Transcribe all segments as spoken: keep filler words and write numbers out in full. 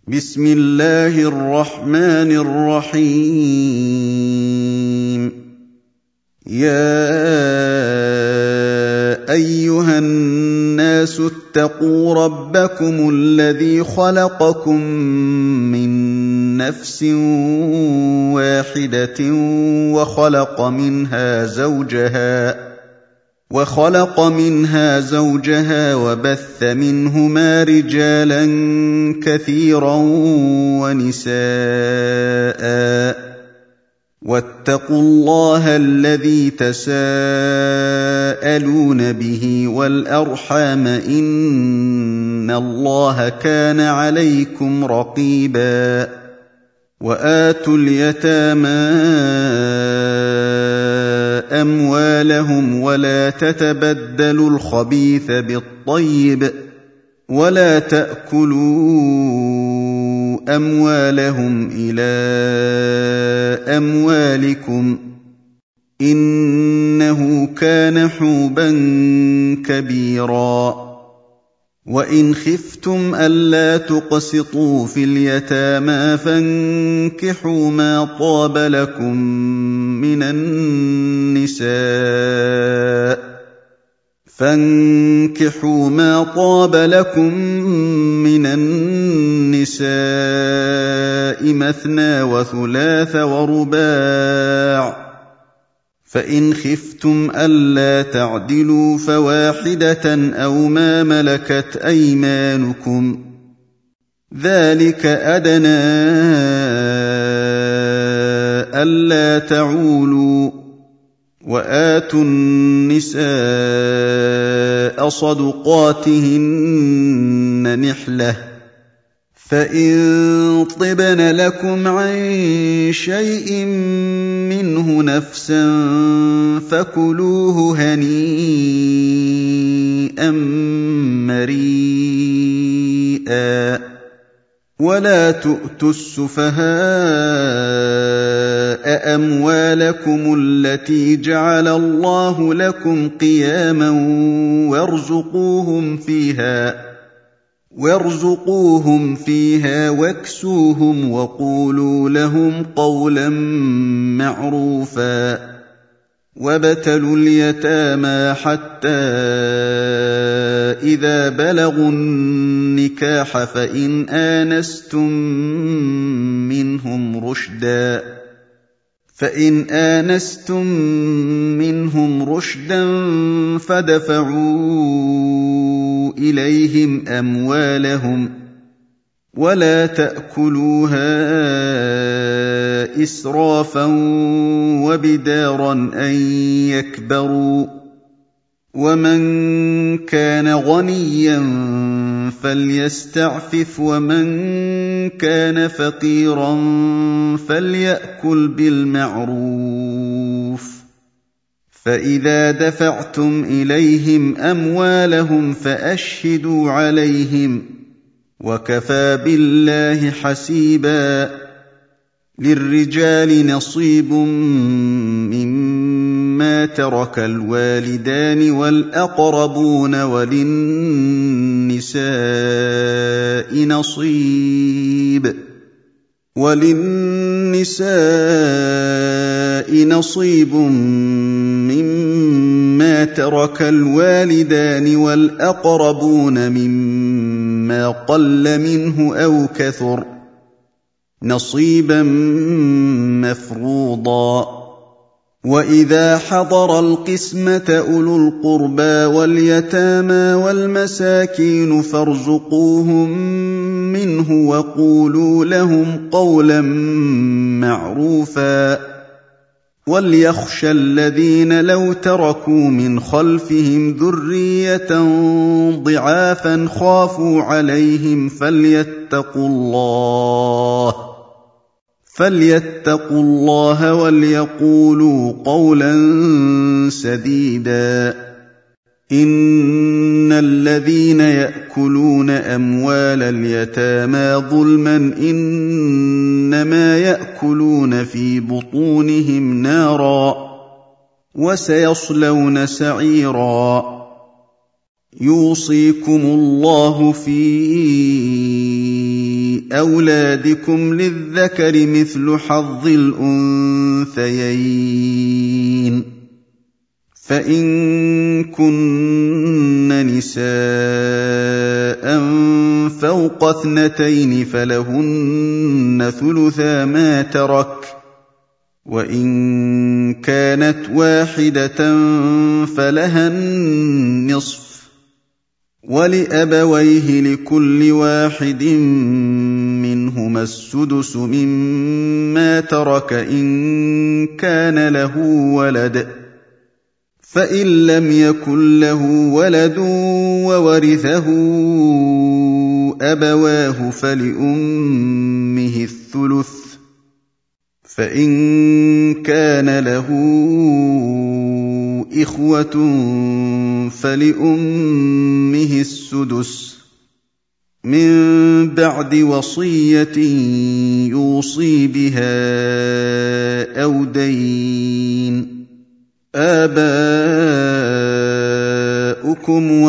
بسم الله الرحمن الرحيم يا أيها الناس اتقوا ربكم الذي خلقكم من نفس واحدة وخلق منها زوجها وخلق منها زوجها وبث منهما رجالا كثيرا ونساء واتقوا الله الذي تساءلون به والأرحام إن الله كان عليكم رقيبا وآتوا اليتامى أموالهم ولا تتبدلوا الخبيث بالطيب ولا تأكلوا أموالهم إلى أموالكم إنه كان حوبا كبيرا وإن خفتم ألا تقسطوا في اليتامى فانكحوا ما طاب لكم من النساء فانكحوا ما طاب لكم من النساء مثنى وثلاث ورباع فإن خفتم ألا تعدلوا فواحدة أو ما ملكت أيمانكم ذلك أدنى ألا تعولوا وآتوا النساء صدقاتهن نحلة فإن طبن لكم عن شيء منه نفسا فكلوه هنيئا مريئا ولا تؤتوا السفهاء أموالكم التي جعل الله لكم قياما وارزقوهم فيها وارزقوهم فيها واكسوهم وقولوا لهم قولا معروفا وابتلوا اليتامى حتى إذا بلغوا النكاح فإن آنستم منهم رشدا فإن آنستم منهم رشدا فادفعوا إليهم أموالهم ولا تأكلوها إسرافا وبدارا أن يكبروا ومن كان غنيا فليستعفف ومن كان فقيرا فليأكل بالمعروف فإذا دفعتم إليهم أموالهم فأشهدوا عليهم وكفى بالله حسيبا للرجال نصيب مما ترك الوالدان والأقربون وللنساء نصيب وللنساء نصيب مما ترك الوالدان والأقربون مما قل منه أو كثر نصيبا مفروضا وإذا حضر القسمة أولو القربى واليتامى والمساكين فارزقوهم منه وقولوا لهم قولا معروفا وليخشى الذين لو تركوا من خلفهم ذرية ضعافا خافوا عليهم فليتقوا الله فليتقوا الله وليقولوا قولا سديدا إن الذين يأكلون أموال اليتامى ظلما إنما يأكلون في بطونهم نارا وسيصلون سعيرا يوصيكم الله في أولادكم للذكر مثل حظ الأنثيين فإن كن نساء فوق اثنتين فلهن ثلثا ما ترك وإن كانت واحدة فلها النصف ولأبويه لكل واحد منهما السدس مما ترك إن كان له ولد فإن لم يكن له ولد وورثه أبواه فلأمه الثلث فإن كان له إخوة فلأمه السدس من بعد وصية يوصي بها أو دين آباؤكم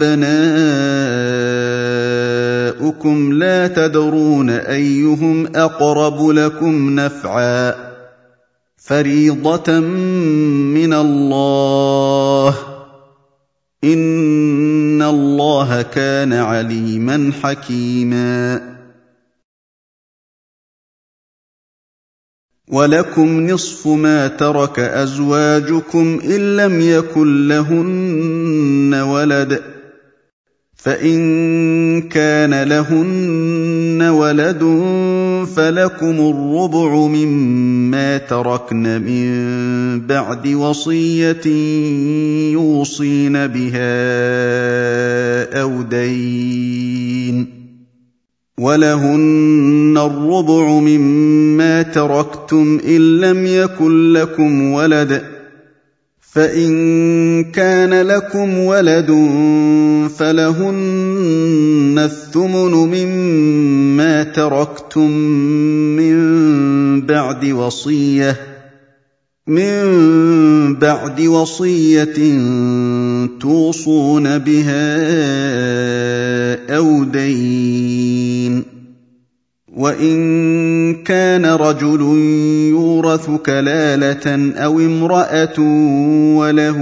وأبناؤكم لا تدرون أيهم أقرب لكم نفعا فريضة من الله إن الله كان عليما حكيما ولكم نصف ما ترك أزواجكم إن لم يكن لهن ولد فإن كان لهن ولد فلكم الربع مما تركن من بعد وصية يوصين بها أو دين ولهن الربع مما تركتم إن لم يكن لكم ولد فإن كان لكم ولد فلهن الثمن مما تركتم من بعد وصية من بعد وصية توصون بها أو دين وإن كان رجل يورث كلالة أو امرأة وله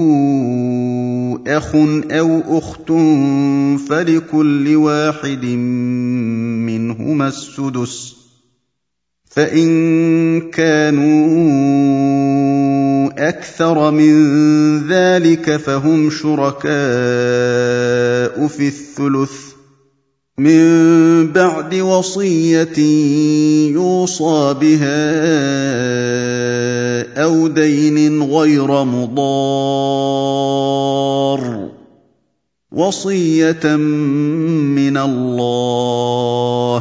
أخ أو أخت فلكل واحد منهما السدس فإن كانوا أكثر من ذلك فهم شركاء في الثلث من بعد وصية يوصى بها أو دين غير مضار وصية من الله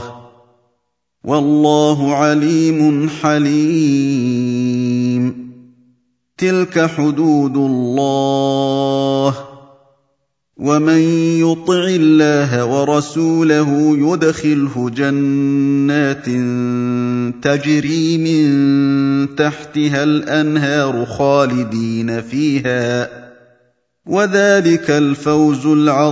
والله عليم حليم تلك حدود الله ومن يطع الله ورسوله يدخله جنات تجري من تحتها الأنهار خالدين فيها وذلك الفوز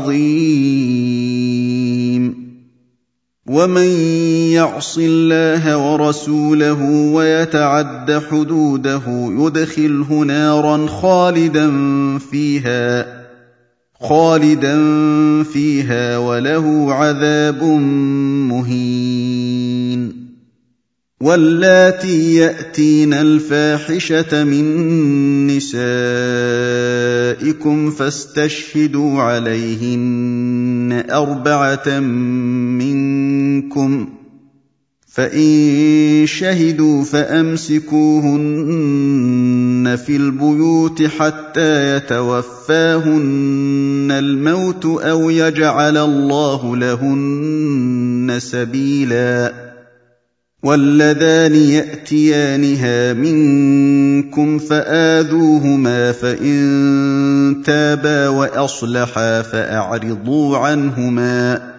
العظيم ومن يعص الله ورسوله ويتعد حدوده يدخله نارا خالدا فيها خالدا فيها وله عذاب مهين واللاتي يأتين الفاحشة من نسائكم فاستشهدوا عليهن أربعة منكم فإن شهدوا فأمسكوهن في البيوت حتى يتوفاهن الموت أو يجعل الله لهن سبيلا واللذان يأتيانها منكم فآذوهما فإن تابا وأصلحا فأعرضوا عنهما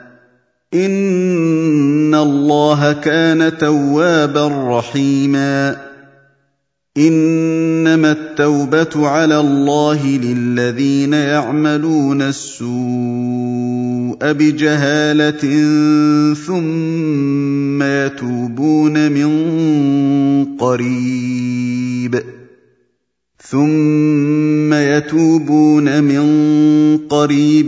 إن الله كان توابا رحيما إنما التوبة على الله للذين يعملون السوء بجهالة ثم يتوبون من قريب ثم يتوبون من قريب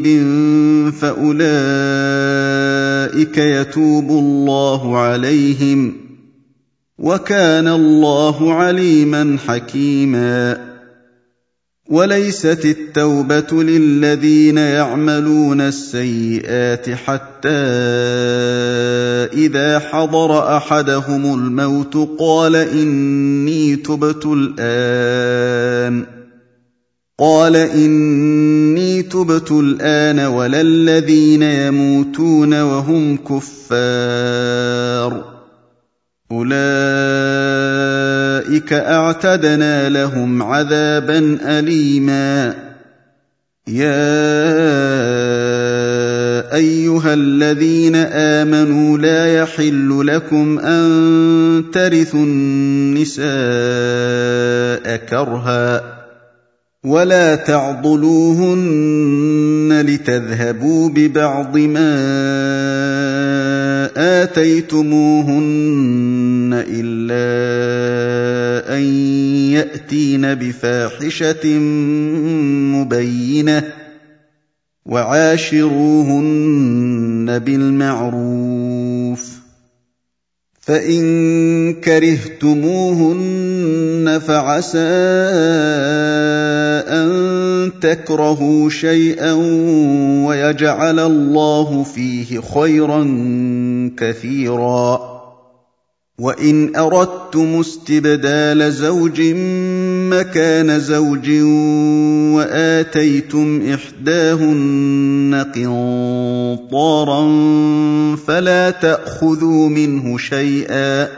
فأولئك يتوب الله عليهم وكان الله عليما حكيما. وليست التوبة للذين يعملون السيئات حتى إذا حضر أحدهم الموت قال إني تبت الآن قال إني تبت الآن ولا الذين يموتون وهم كفار أولئك أعتدنا لهم عذابا أليما. يا أيها الذين آمنوا لا يحل لكم أن ترثوا النساء كرها ولا تعضلوهن لتذهبوا ببعض ما آتيتموهن إلا أن يأتين بفاحشة مبينة وعاشروهن بالمعروف فإن كرهتموهن فعسى أن تكرهوا شيئا ويجعل الله فيه خيرا كثيرا. وإن أردتم استبدال زوج مكان زوج وآتيتم إحداهن قنطارا فلا تأخذوا منه شيئا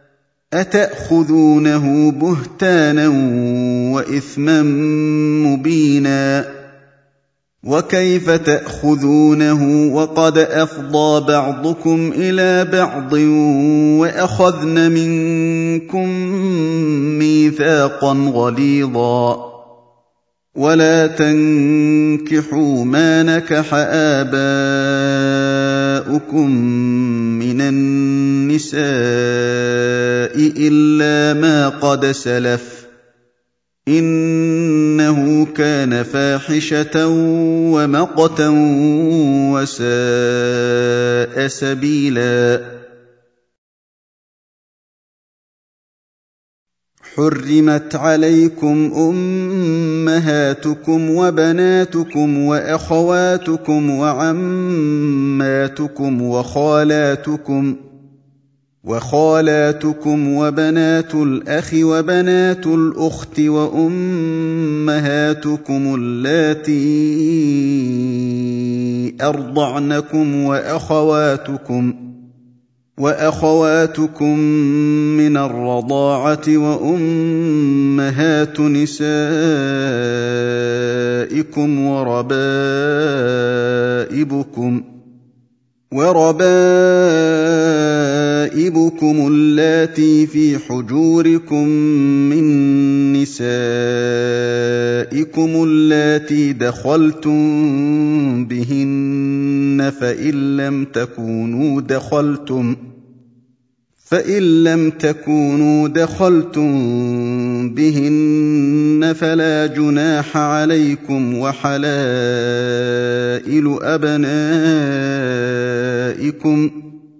أتأخذونه بهتانا وإثما مبينا. وكيف تأخذونه وقد أفضى بعضكم إلى بعض وأخذن منكم ميثاقا غليظا. ولا تنكحوا ما نكح آباؤكم من النساء إلا ما قد سلف إنه كان فاحشة ومقتا وساء سبيلا. حرمت عليكم أمهاتكم وبناتكم وأخواتكم وعماتكم وخالاتكم وخالاتكم وبنات الأخ وبنات الأخت وأمهاتكم اللاتي أرضعنكم وأخواتكم وأخواتكم من الرضاعة وأمهات نسائكم وربائبكم وربائبكم اللاتي في حجوركم من نسائكم اللاتي دخلتم بهن فإن لم تكونوا دخلتم فإن لم تكونوا دخلتم بهن فلا جناح عليكم وحلائل أبنائكم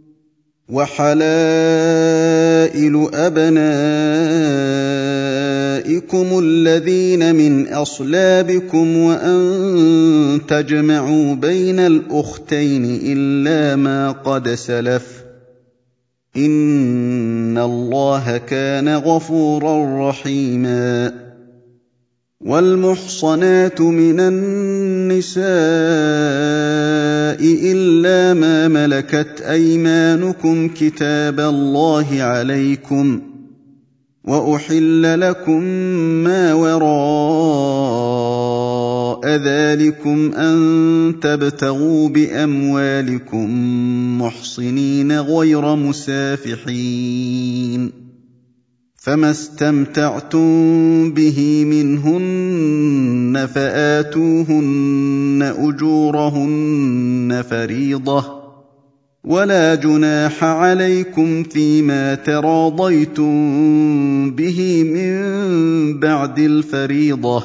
وحلائل أبنائكم الذين من أصلابكم وأن تجمعوا بين الأختين إلا ما قد سلف إن الله كان غفورا رحيما. والمحصنات من النساء إلا ما ملكت أيمانكم كتاب الله عليكم وأحل لكم ما وراء ذلكم أن تبتغوا بأموالكم محصنين غير مسافحين فما استمتعتم به منهن فآتوهن أجورهن فريضة ولا جناح عليكم فيما تراضيتم به من بعد الفريضة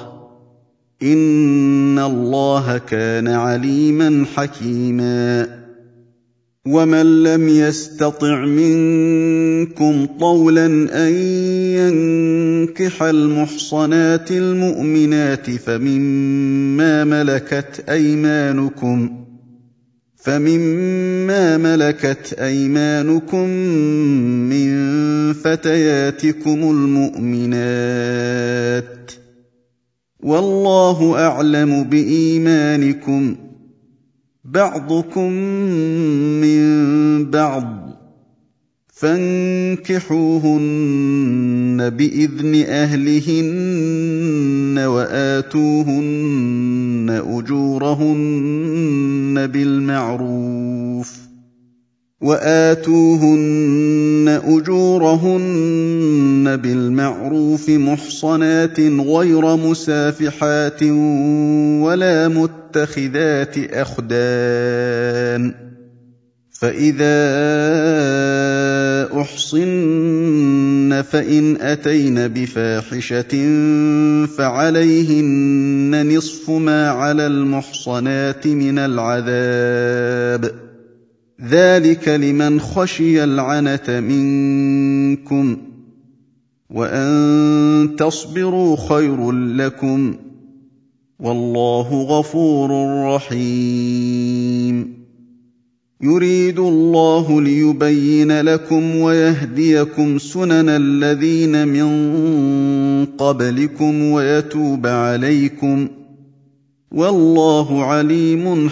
إن الله كان عليما حكيما ومن لم يستطع منكم طولا أن ينكح المحصنات المؤمنات فمما ملكت أيمانكم فمما ملكت أيمانكم من فتياتكم المؤمنات والله أعلم بإيمانكم بعضكم من بعض فانكحوهن بإذن أهلهن وآتوهن أجورهن بالمعروف وآتوهن أجورهن بالمعروف محصنات غير مسافحات ولا متخذات أخدان فإذا أحصن فإن أتين بفاحشة فعليهن نصف ما على المحصنات من العذاب ذلك لمن خشي العنة منكم وأن تصبروا خير لكم والله غفور رحيم يريد الله ليبين لكم ويهديكم سنن الذين من قبلكم ويتوب عليكم والله عليم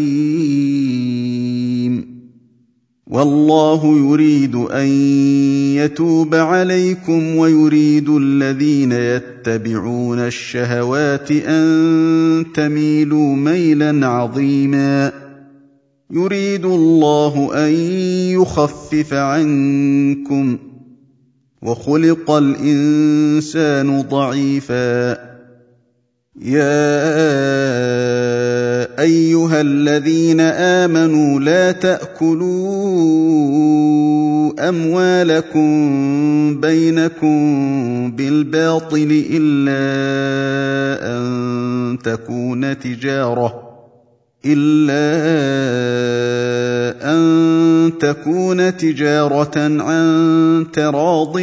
حكيم والله يريد أن يتوب عليكم ويريد الذين يتبعون الشهوات أن تميلوا ميلا عظيما يريد الله أن يخفف عنكم وخلق الإنسان ضعيفا يا أيها الذين آمنوا لا تأكلوا أموالكم بينكم بالباطل إلا أن تكون تجارة إلا أن تكون تجارة عن تراض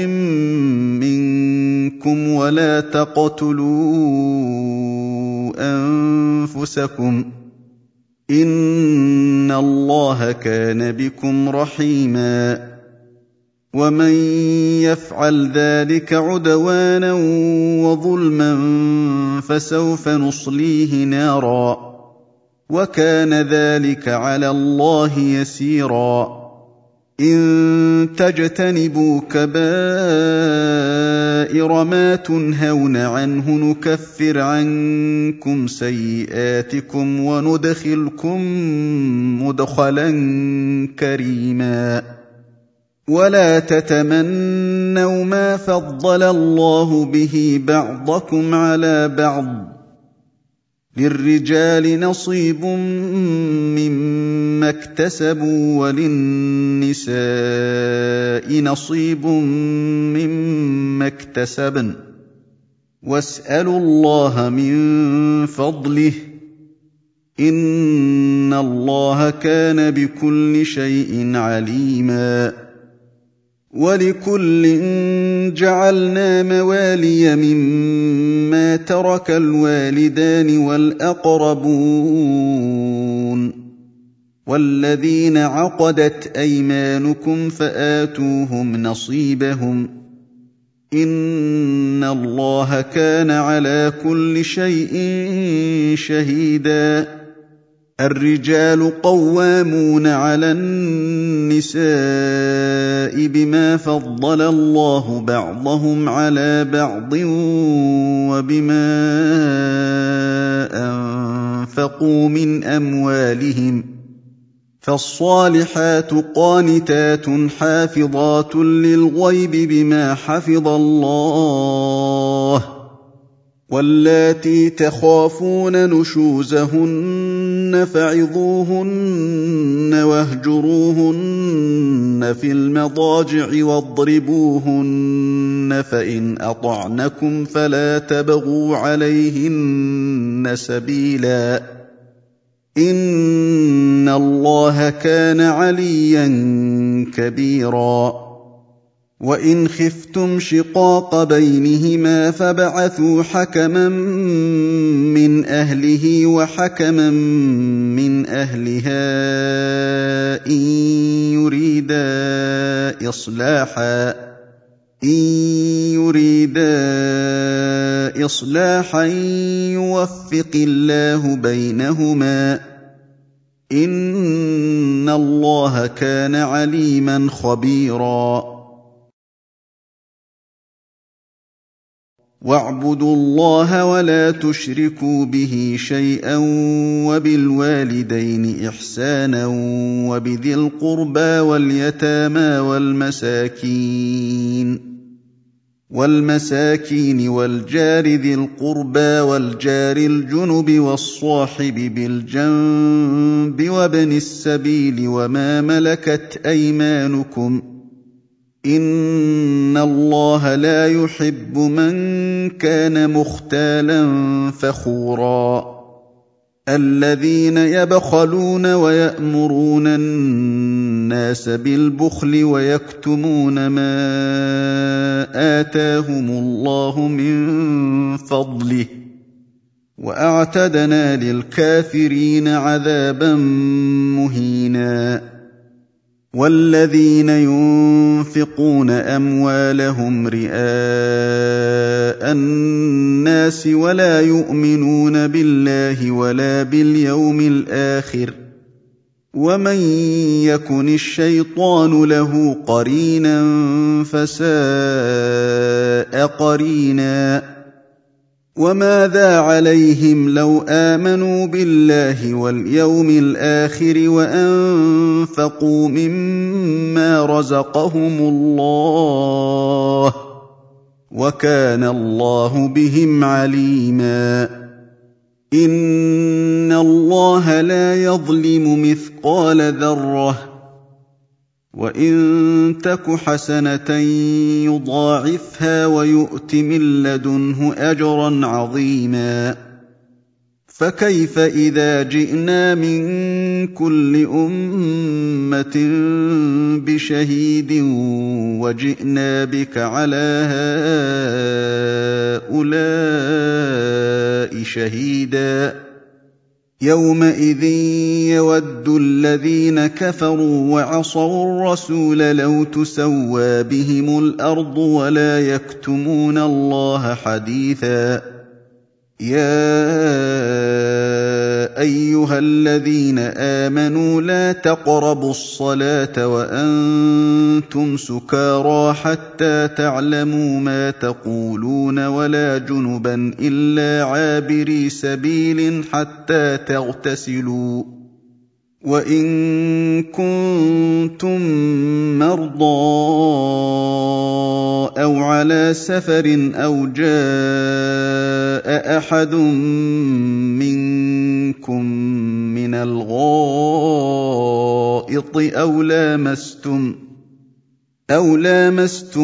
منكم ولا تقتلوا أنفسكم إن الله كان بكم رحيما ومن يفعل ذلك عدوانا وظلما فسوف نصليه نارا وكان ذلك على الله يسيرا إن تجتنبوا كبائر ما تنهون عنه نكفر عنكم سيئاتكم وندخلكم مدخلا كريما ولا تتمنوا ما فضل الله به بعضكم على بعض للرجال نصيب مما اكتسبوا وللنساء نصيب مما اكتسبن واسألوا الله من فضله إن الله كان بكل شيء عليما ولكل جعلنا موالي مما ترك الوالدان والأقربون والذين عقدت أيمانكم فآتوهم نصيبهم إن الله كان على كل شيء شهيدا الرجال قوامون على النساء بما فضل الله بعضهم على بعض وبما أنفقوا من أموالهم فالصالحات قانتات حافظات للغيب بما حفظ الله واللاتي تخافون نشوزهن فعظوهن واهجروهن في المضاجع واضربوهن فإن أطعنكم فلا تبغوا عليهن سبيلا إن الله كان عليا كبيرا وإن خفتم شقاق بينهما فابعثوا حكما من أهله وحكما من أهلها إن يريدا إصلاحا إن يريدا إصلاحا يوفق الله بينهما إن الله كان عليما خبيرا واعبدوا الله ولا تشركوا به شيئا وبالوالدين إحسانا وبذي القربى واليتامى والمساكين والمساكين والجار ذي القربى والجار الجنب والصاحب بالجنب وابن السبيل وما ملكت أيمانكم إن الله لا يحب من كان مختالا فخورا الذين يبخلون ويأمرون الناس بالبخل ويكتمون ما آتاهم الله من فضله وأعتدنا للكافرين عذابا مهينا والذين ينفقون أموالهم رئاء الناس ولا يؤمنون بالله ولا باليوم الآخر ومن يكن الشيطان له قرينا فساء قرينا وماذا عليهم لو آمنوا بالله واليوم الآخر وأنفقوا مما رزقهم الله وكان الله بهم عليما إن الله لا يظلم مثقال ذرة وإن تك حسنة يضاعفها ويؤت من لدنه أجرا عظيما فكيف إذا جئنا من كل أمة بشهيد وجئنا بك على هؤلاء شهيدا يومئذ يود الذين كفروا وعصوا الرسول لو تسوى بهم الأرض ولا يكتمون الله حديثا يا أيها الذين آمنوا لا تقربوا الصلاة وأنتم سكارى حتى تعلموا ما تقولون ولا جنبا إلا عابري سبيل حتى تغتسلوا وإن كنتم مرضى أو على سفر أو جاء أحد منكم من الغائط أو لامستم أو لامستم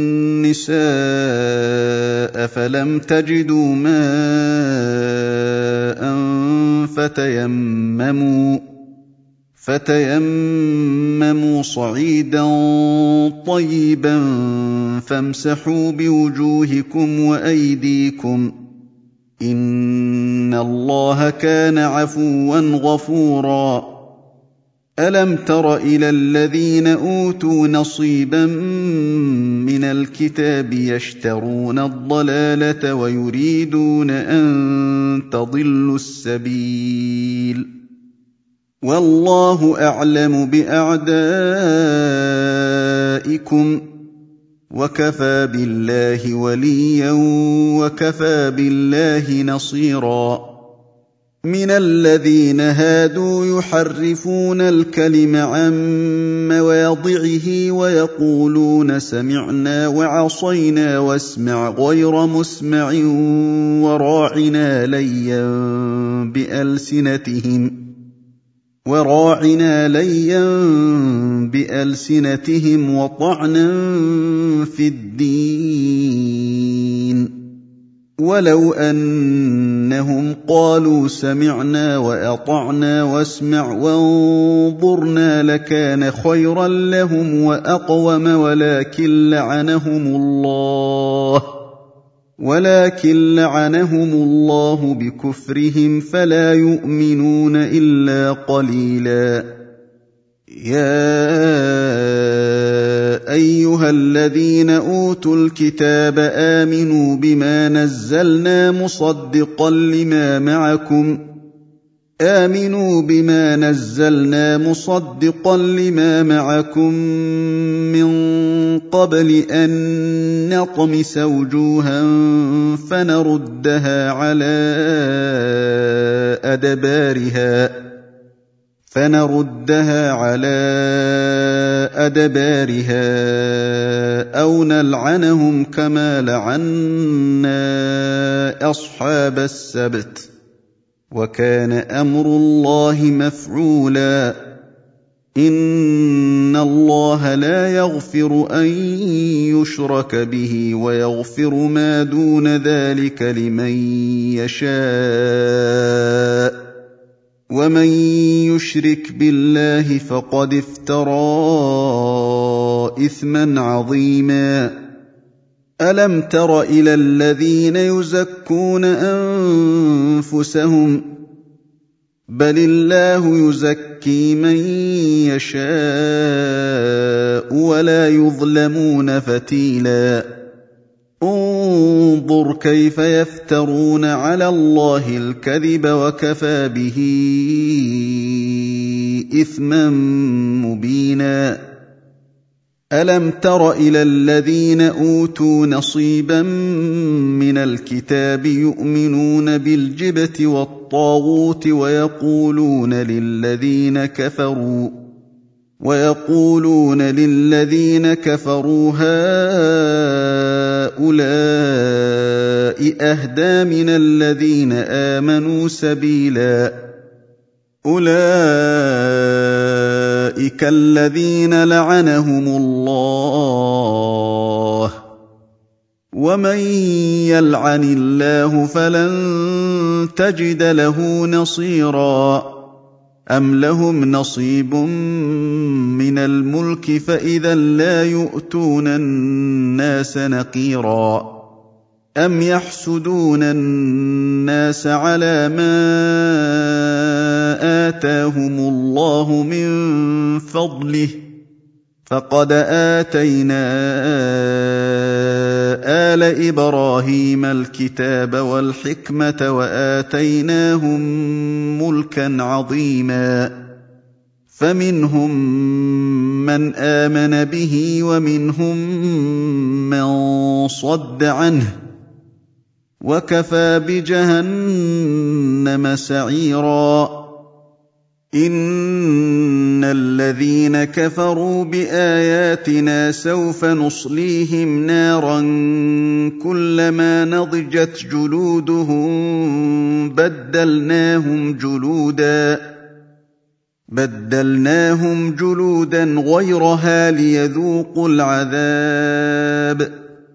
النساء فلم تجدوا ماء فتيمموا فتيمموا صعيدا طيبا فامسحوا بوجوهكم وأيديكم إن الله كان عفوا غفورا ألم تر إلى الذين أوتوا نصيبا من الكتاب يشترون الضلالة ويريدون أن تضلوا السبيل والله أعلم بأعدائكم وكفى بالله وليا وكفى بالله نصيرا مِنَ الَّذِينَ هَادُوا يُحَرِّفُونَ الْكَلِمَ عَن مَّوَاضِعِهِ وَيَقُولُونَ سَمِعْنَا وَعَصَيْنَا وَاسْمَعْ غَيْرَ مُسْمَعٍ وَرَاعِنَا لَيًّا بِأَلْسِنَتِهِمْ وراعنا ليا بألسنتهم وطعنا في الدين ولو أنهم قالوا سمعنا وأطعنا واسمع وانظرنا لكان خيرا لهم وأقوم ولكن لعنهم الله ولكن لعنهم الله بكفرهم فلا يؤمنون إلا قليلا. يا أيها الذين أوتوا الكتاب آمنوا بما نزلنا مصدقا لما معكم آمنوا بما نزلنا مصدقا لما معكم من قبل أن نطمس وجوها فنردها على أدبارها فنردها على أدبارها أو نلعنهم كما لعنا أصحاب السبت وكان أمر الله مفعولا. إن الله لا يغفر أن يشرك به ويغفر ما دون ذلك لمن يشاء ومن يشرك بالله فقد افترى إثما عظيما. ألم تر إلى الذين يزكون أنفسهم بل الله يزكي من يشاء ولا يظلمون فتيلا. انظر كيف يفترون على الله الكذب وكفى به إثما مبينا. ألم تر إلى الذين أوتوا نصيبا من الكتاب يؤمنون بالجبت والطاغوت ويقولون للذين كفروا ويقولون للذين كفروا هؤلاء أهدى من الذين آمنوا سبيلا. أولئك الذين لعنهم الله ومن يلعن الله فلن تجد له نصيرا. أم لهم نصيب من الملك فإذا لا يؤتون الناس نقيرا. أم يحسدون الناس على ما آتاهم الله من فضله فقد آتينا آل إبراهيم الكتاب والحكمة وآتيناهم ملكا عظيما. فمنهم من آمن به ومنهم من صد عنه وكفى بجهنم سعيرا. إن الذين كفروا بآياتنا سوف نصليهم نارا كلما نضجت جلودهم بدلناهم جلودا بدلناهم جلودا غيرها ليذوقوا العذاب.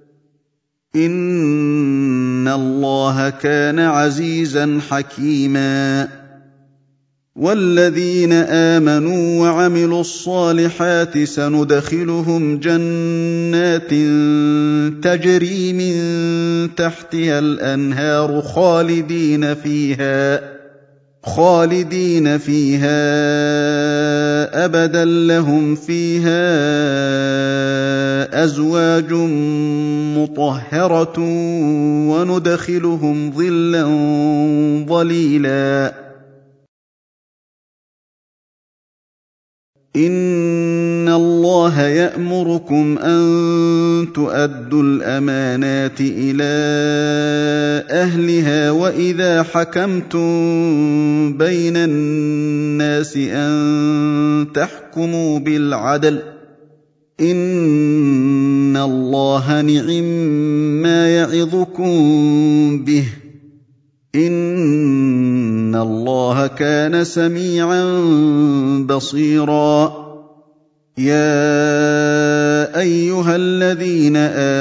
إن الله كان عزيزا حكيما. والذين آمنوا وعملوا الصالحات سندخلهم جنات تجري من تحتها الأنهار خالدين فيها خالدين فيها أبدا لهم فيها أزواج مطهرة وندخلهم ظلا ظليلا. إن الله اللَّهَ يَأْمُرُكُمْ أَن تُؤَدُّوا الْأَمَانَاتِ إِلَىٰ أَهْلِهَا وَإِذَا حَكَمْتُم بَيْنَ النَّاسِ أَن تَحْكُمُوا بِالْعَدْلِ ۚ إِنَّ اللَّهَ نِعِمَّا يَعِظُكُم بِهِ ۗ إِنَّ اللَّهَ كَانَ سَمِيعًا بَصِيرًا. يَا أَيُّهَا الَّذِينَ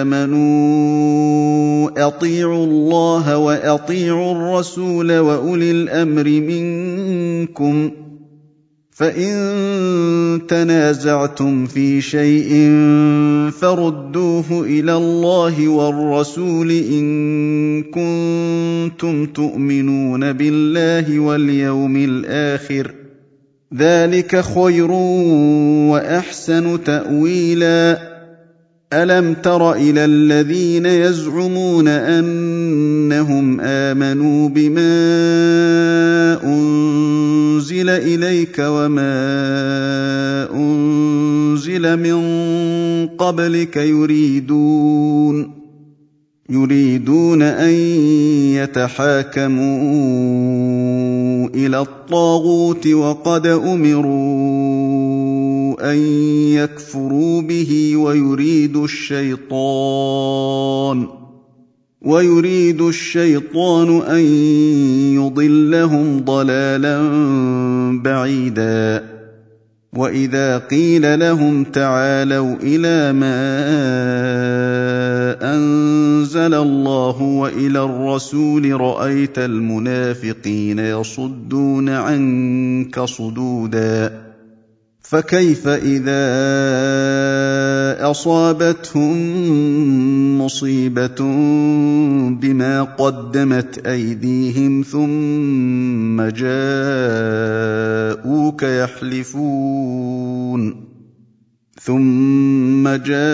آمَنُوا أَطِيعُوا اللَّهَ وَأَطِيعُوا الرَّسُولَ وَأُولِي الْأَمْرِ مِنكُمْ ۖ فَإِن تَنَازَعْتُمْ فِي شَيْءٍ فَرُدُّوهُ إِلَى اللَّهِ وَالرَّسُولِ إِن كُنتُمْ تُؤْمِنُونَ بِاللَّهِ وَالْيَوْمِ الْآخِرِ ۚ ذَٰلِكَ خَيْرٌ وَأَحْسَنُ تَأْوِيلًا. أَلَمْ تَرَ إِلَى الَّذِينَ يَزْعُمُونَ أَنَّهُمْ آمَنُوا بِمَا أُنزِلَ إِلَيْكَ وَمَا أُنزِلَ مِن قَبْلِكَ يُرِيدُونَ يُرِيدُونَ أَن يَتَحَاكَمُوا إِلَى الطَّاغُوتِ وَقَدْ أُمِرُوا أَن يَكْفُرُوا بِهِ وَيُرِيدُ الشَّيْطَانُ وَيُرِيدُ الشَّيْطَانُ أَن يُضِلَّهُمْ ضَلَالًا بَعِيدًا. وَإِذَا قِيلَ لَهُمْ تَعَالَوْا إِلَىٰ مَا أَنزَلَ اللَّهُ وَإِلَى الرَّسُولِ رَأَيْتَ الْمُنَافِقِينَ يَصُدُّونَ عَنكَ صُدُودًا. فَكَيْفَ إِذَا أَصَابَتْهُم مُّصِيبَةٌ بِمَا قَدَّمَتْ أَيْدِيهِمْ ثُمَّ جَاءُوكَ يَحْلِفُونَ ثُمَّ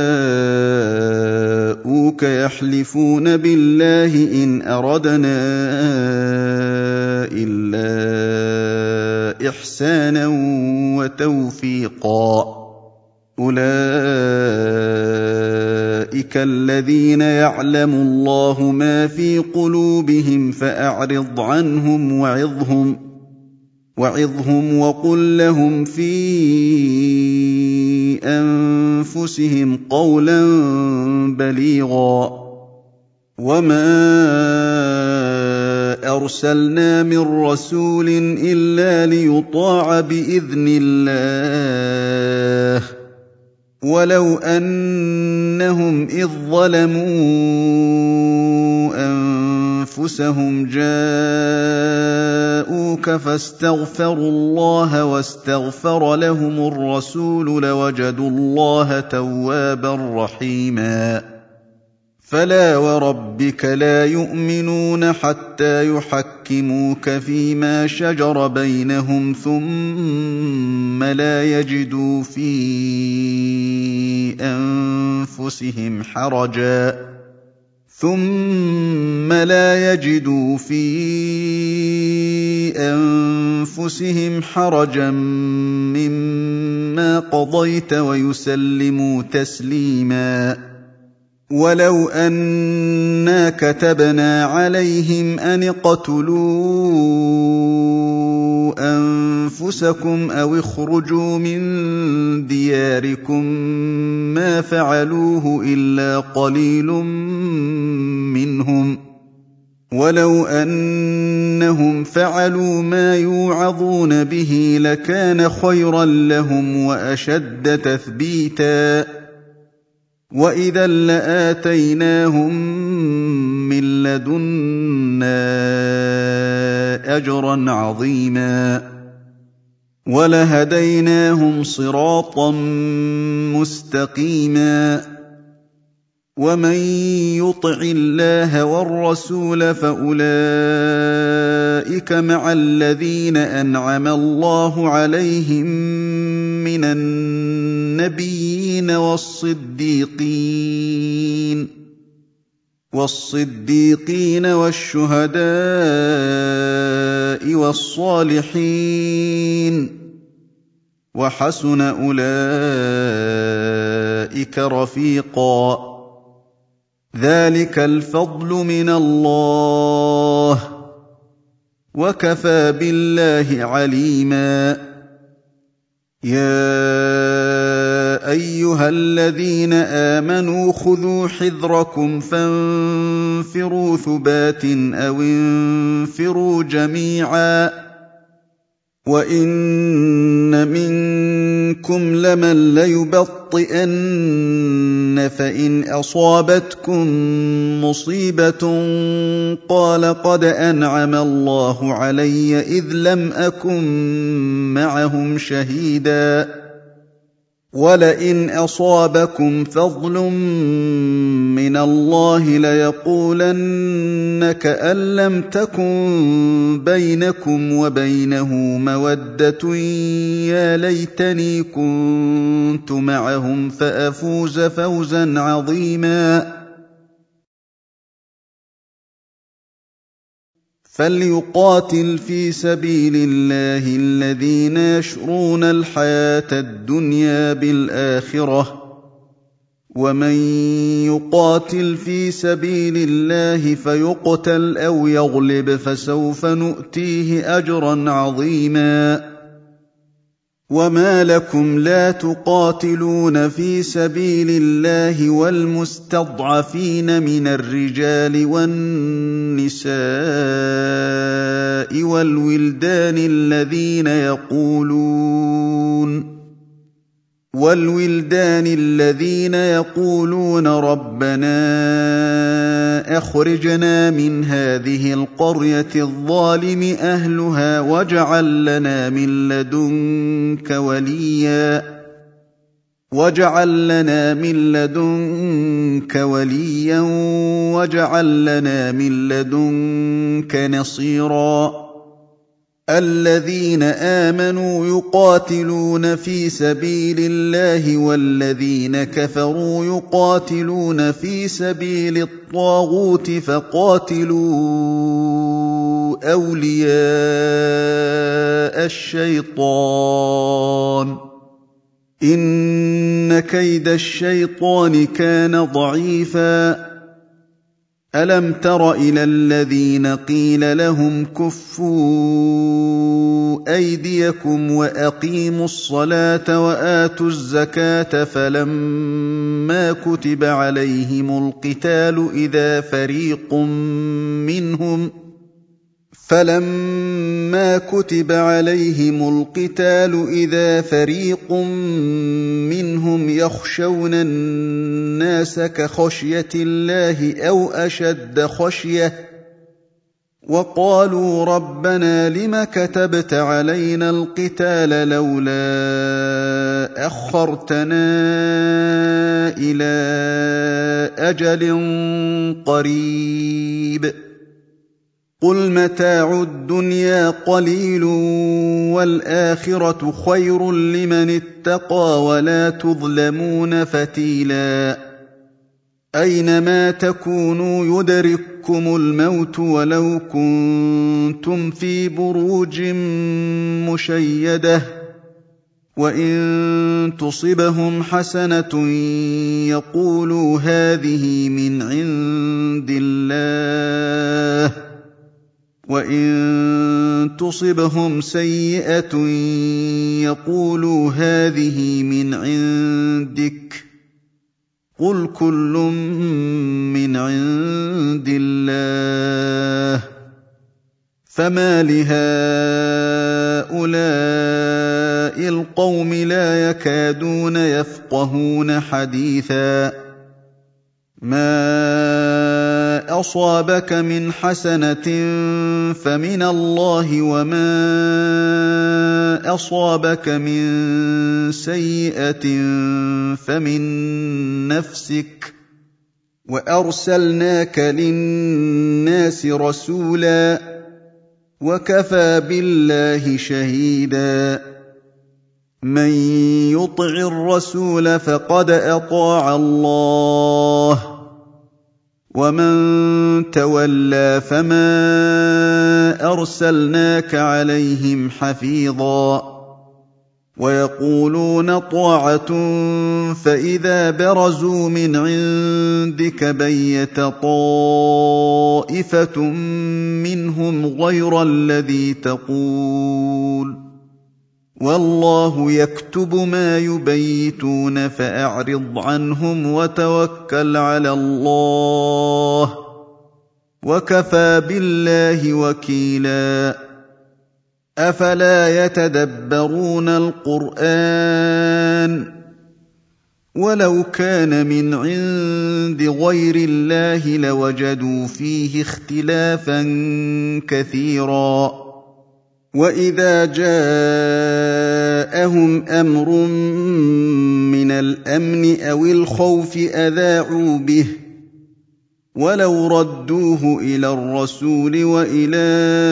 جَاءُوكَ يَحْلِفُونَ بِاللَّهِ إِنْ أَرَدْنَا إِلَّا إِحْسَانًا وَتَوْفِيقًا. أُولَٰئِكَ الَّذِينَ يَعْلَمُ اللَّهُ مَا فِي قُلُوبِهِمْ فَأَعْرِضْ عَنْهُمْ وَعِظْهُمْ وَعِظْهُمْ وَقُل لَّهُمْ فِي أَنفُسِهِمْ قَوْلًا بَلِيغًا. وَمَا أَرْسَلْنَا مِن رَّسُولٍ إِلَّا لِيُطَاعَ بِإِذْنِ اللَّهِ ۚ وَلَوْ أَنَّهُمْ إِذ ظَّلَمُوا أَنفُسَهُمْ جَاءُوكَ فَاسْتَغْفَرُوا اللَّهَ وَاسْتَغْفَرَ لَهُمُ الرَّسُولُ لَوَجَدُوا اللَّهَ تَوَّابًا رَّحِيمًا. فَلَا وَرَبِّكَ لَا يُؤْمِنُونَ حَتَّىٰ يُحَكِّمُوكَ فِيمَا شَجَرَ بَيْنَهُمْ ثُمَّ لَا يَجِدُوا فِي أَنفُسِهِمْ حَرَجًا ثُمَّ لَا يَجِدُوا فِي أَنفُسِهِمْ حَرَجًا مِّمَّا قَضَيْتَ وَيُسَلِّمُوا تَسْلِيمًا. وَلَوْ أَنَّا كَتَبْنَا عَلَيْهِمْ أَنِ اقْتُلُوا أَنفُسَكُمْ أَوِ اخْرُجُوا مِن دِيَارِكُم مَّا فَعَلُوهُ إِلَّا قَلِيلٌ مِّنْهُمْ ۖ وَلَوْ أَنَّهُمْ فَعَلُوا مَا يُوعَظُونَ بِهِ لَكَانَ خَيْرًا لَّهُمْ وَأَشَدَّ تَثْبِيتًا. وَإِذًا لَّآتَيْنَاهُم مِّن لَّدُنَّا أَجْرًا عَظِيمًا وَلَهَدَيْنَاهُمْ صِرَاطًا مُّسْتَقِيمًا. وَمَن يُطِعِ اللَّهَ وَالرَّسُولَ فَأُولَٰئِكَ مَعَ الَّذِينَ أَنْعَمَ اللَّهُ عَلَيْهِم مِّنَ النَّبِيِّينَ وَالصِّدِّيقِينَ وَالصِّدِّيقِينَ وَالشُّهَدَاءِ وَالصَّالِحِينَ ۚ وَحَسُنَ أُولَٰئِكَ بك رفيقا ذلك الفضل من الله وكفى بالله عليما يا أيها الذين آمنوا خذوا حذركم فانفروا ثبات أو انفروا جميعا وإن منكم لمن ليبطئن فإن أصابتكم مصيبة قال قد أنعم الله علي إذ لم أكن معهم شهيدا ولئن أصابكم فضل من الله ليقولن كأن لم تكن بينكم وبينه مودة يا ليتني كنت معهم فأفوز فوزا عظيما فليقاتل في سبيل الله الذين يشرون الحياة الدنيا بالآخرة ومن يقاتل في سبيل الله فيقتل أو يغلب فسوف نؤتيه أجرا عظيما وما لكم لا تقاتلون في سبيل الله والمستضعفين من الرجال والنساء والولدان الذين يقولون والولدان الذين يقولون ربنا أخرجنا من هذه القرية الظالم أهلها واجعل لنا من لدنك وليا واجعل لنا من لدنك وليا واجعل لنا من لدنك نصيرا الذين آمنوا يقاتلون في سبيل الله والذين كفروا يقاتلون في سبيل الطاغوت فقاتلوا أولياء الشيطان إن كيد الشيطان كان ضعيفا ألم تر إلى الذين قيل لهم كفوا أيديكم وأقيموا الصلاة وآتوا الزكاة فلما كتب عليهم القتال إذا فريق منهم فلما كتب عليهم القتال إذا فريق منهم يخشون الناس كخشية الله أو أشد خشية وقالوا ربنا لم كتبت علينا القتال لولا أخرتنا إلى أجل قريب قل متاع الدنيا قليل والآخرة خير لمن اتقى ولا تظلمون فتيلا أينما تكونوا يدرككم الموت ولو كنتم في بروج مشيدة وإن تصبهم حسنة يقولوا هذه من عند الله وإن تصبهم سيئة يقولوا هذه من عندك قل كل من عند الله فما لهؤلاء القوم لا يكادون يفقهون حديثا ما أصابك من حسنة فمن الله وما أصابك من سيئة فمن نفسك وأرسلناك للناس رسولا وكفى بالله شهيدا من يطع الرسول فقد أطاع الله ومن تولى فما أرسلناك عليهم حفيظا ويقولون طاعة فإذا برزوا من عندك بيت طائفة منهم غير الذي تقول والله يكتب ما يبيتون فأعرض عنهم وتوكل على الله وكفى بالله وكيلا أفلا يتدبرون القرآن ولو كان من عند غير الله لوجدوا فيه اختلافا كثيرا وإذا جاءهم أمر من الأمن أو الخوف أذاعوا به ولو ردوه إلى الرسول وإلى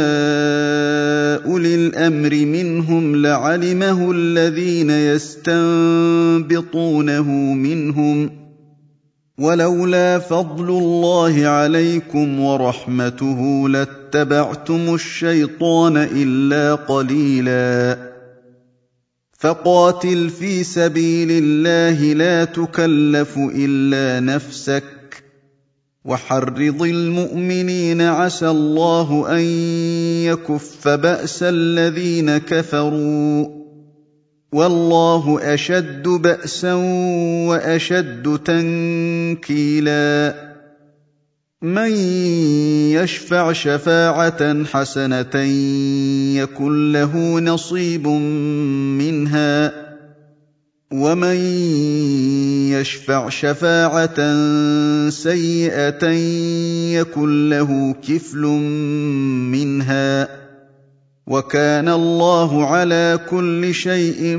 أولي الأمر منهم لعلمه الذين يستنبطونه منهم ولولا فضل الله عليكم ورحمته لاتبعتم الشيطان إلا قليلا فقاتل في سبيل الله لا تكلف إلا نفسك وحرض المؤمنين عسى الله أن يكف بأس الذين كفروا والله أشد بأسا وأشد تنكيلا من يشفع شفاعة حسنة يكن له نصيب منها ومن يشفع شفاعة سيئة يكن له كفل منها وكان الله على كل شيء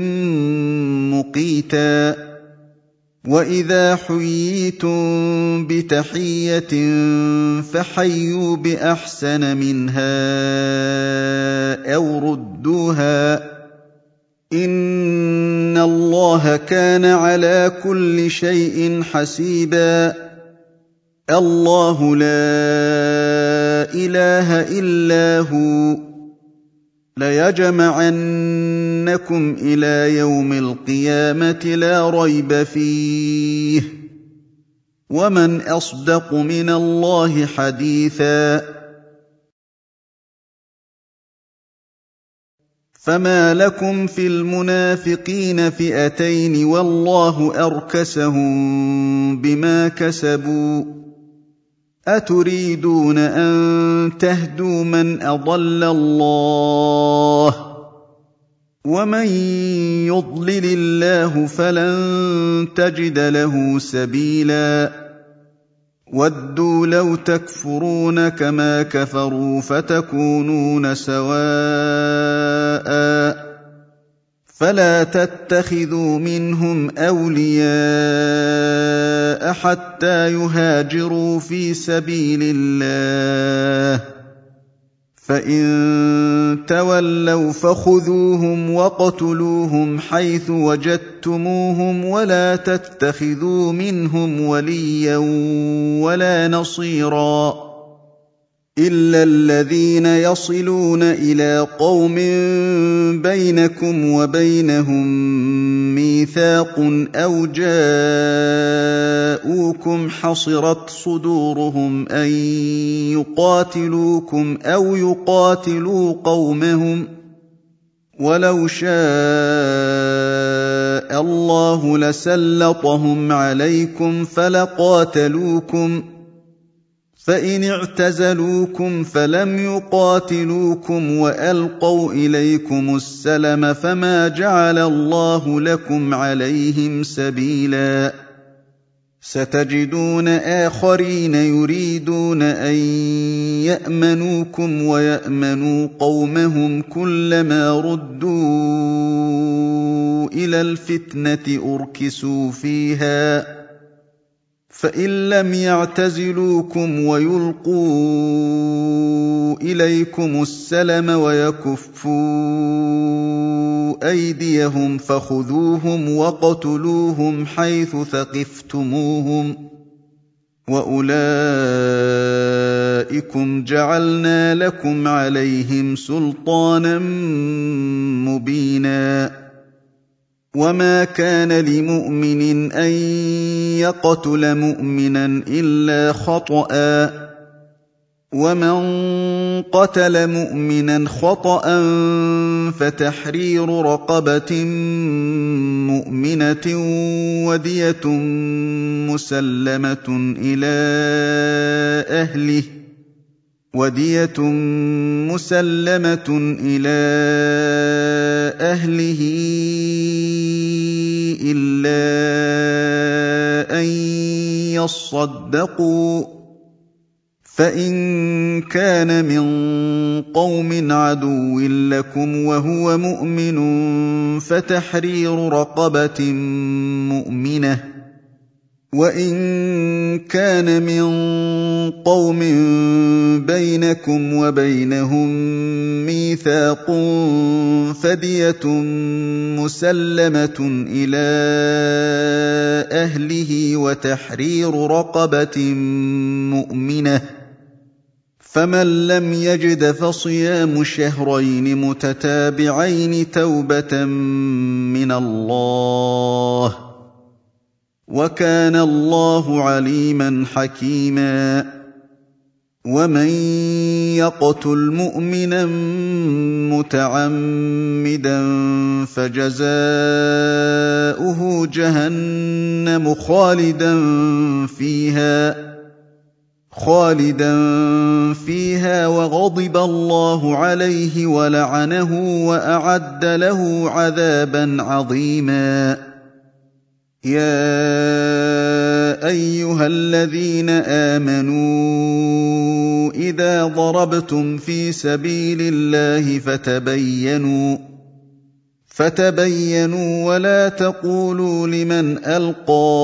مقيتا وإذا حييتم بتحية فحيوا بأحسن منها أو ردوها إن الله كان على كل شيء حسيبا الله لا إله إلا هو ليجمعنكم إلى يوم القيامة لا ريب فيه ومن أصدق من الله حديثا فما لكم في المنافقين فئتين والله أركسهم بما كسبوا أتريدون أن تهدوا من أضل الله ومن يضلل الله فلن تجد له سبيلا ودوا لو تكفرون كما كفروا فتكونون سواء فلا تتخذوا منهم أولياء حتى يهاجروا في سبيل الله فإن تولوا فخذوهم واقتلوهم حيث وجدتموهم ولا تتخذوا منهم وليا ولا نصيرا إلا الذين يصلون إلى قوم بينكم وبينهم ميثاق أو جاءوكم حصرت صدورهم أن يقاتلوكم أو يقاتلوا قومهم ولو شاء الله لسلطهم عليكم فلقاتلوكم فإن اعتزلوكم فلم يقاتلوكم وألقوا إليكم السلم فما جعل الله لكم عليهم سبيلا ستجدون آخرين يريدون أن يأمنوكم ويأمنوا قومهم كلما ردوا إلى الفتنة أركسوا فيها فإن لم يعتزلوكم ويلقوا إليكم السلم ويكفوا أيديهم فخذوهم وقتلوهم حيث ثقفتموهم وأولئكم جعلنا لكم عليهم سلطانا مبينا وما كان لمؤمن أن يقتل مؤمنا إلا خطأ ومن قتل مؤمنا خطأ فتحرير رقبة مؤمنة ودية مسلمة إلى أهله ودية مسلمة إلى أهله إلا أن يصدقوا فإن كان من قوم عدو لكم وهو مؤمن فتحرير رقبة مؤمنة وإن كان من قوم بينكم وبينهم ميثاق فدية مسلمة إلى أهله وتحرير رقبة مؤمنة فمن لم يجد فصيام شهرين متتابعين توبة من الله وكان الله عليما حكيما ومن يقتل مؤمنا متعمدا فجزاؤه جهنم خالدا فيها خالدا فيها وغضب الله عليه ولعنه وأعد له عذابا عظيما يا أيها الذين آمنوا إذا ضربتم في سبيل الله فتبينوا فتبينوا ولا تقولوا لمن ألقى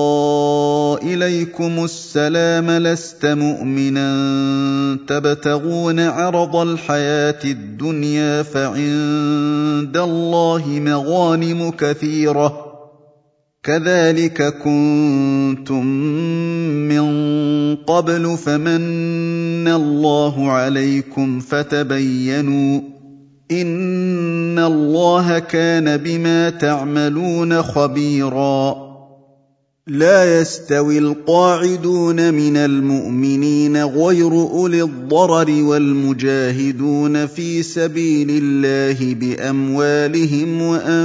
إليكم السلام لست مؤمنا تبتغون عرض الحياة الدنيا فعند الله مغانم كثيرة كذلك كنتم من قبل فمن الله عليكم فتبينوا إن الله كان بما تعملون خبيرا لا يستوي القاعدون من المؤمنين غير أولي الضرر والمجاهدون في سبيل الله بأموالهم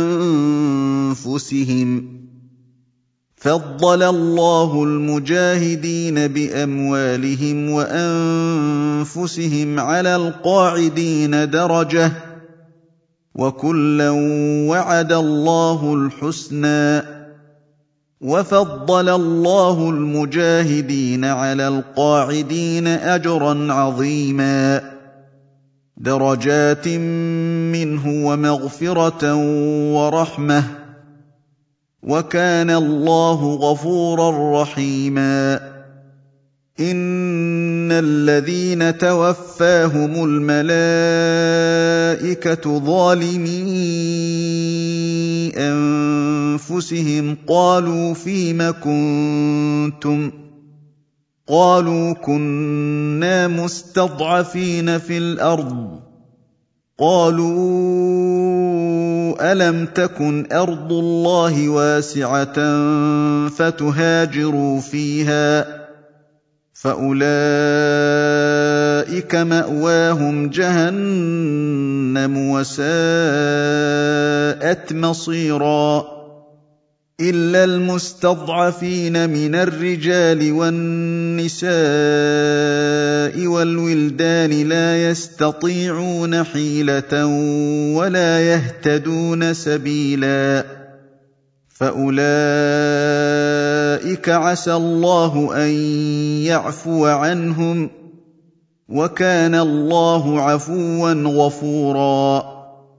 وأنفسهم فضل الله المجاهدين بأموالهم وأنفسهم على القاعدين درجة وكلا وعد الله الحسنى وفضل الله المجاهدين على القاعدين أجرا عظيما درجات منه ومغفرة ورحمة وكان الله غفورا رحيما إن الذين توفاهم الملائكة ظالمي أنفسهم قالوا فيم كنتم قالوا كنا مستضعفين في الأرض قالوا ألم تكن أرض الله واسعة فتهاجروا فيها فأولئك مأواهم جهنم وساءت مصيرا إلا المستضعفين من الرجال والنساء والولدان لا يستطيعون حيلة ولا يهتدون سبيلا فأولئك عسى الله أن يعفو عنهم وكان الله عفوا غفورا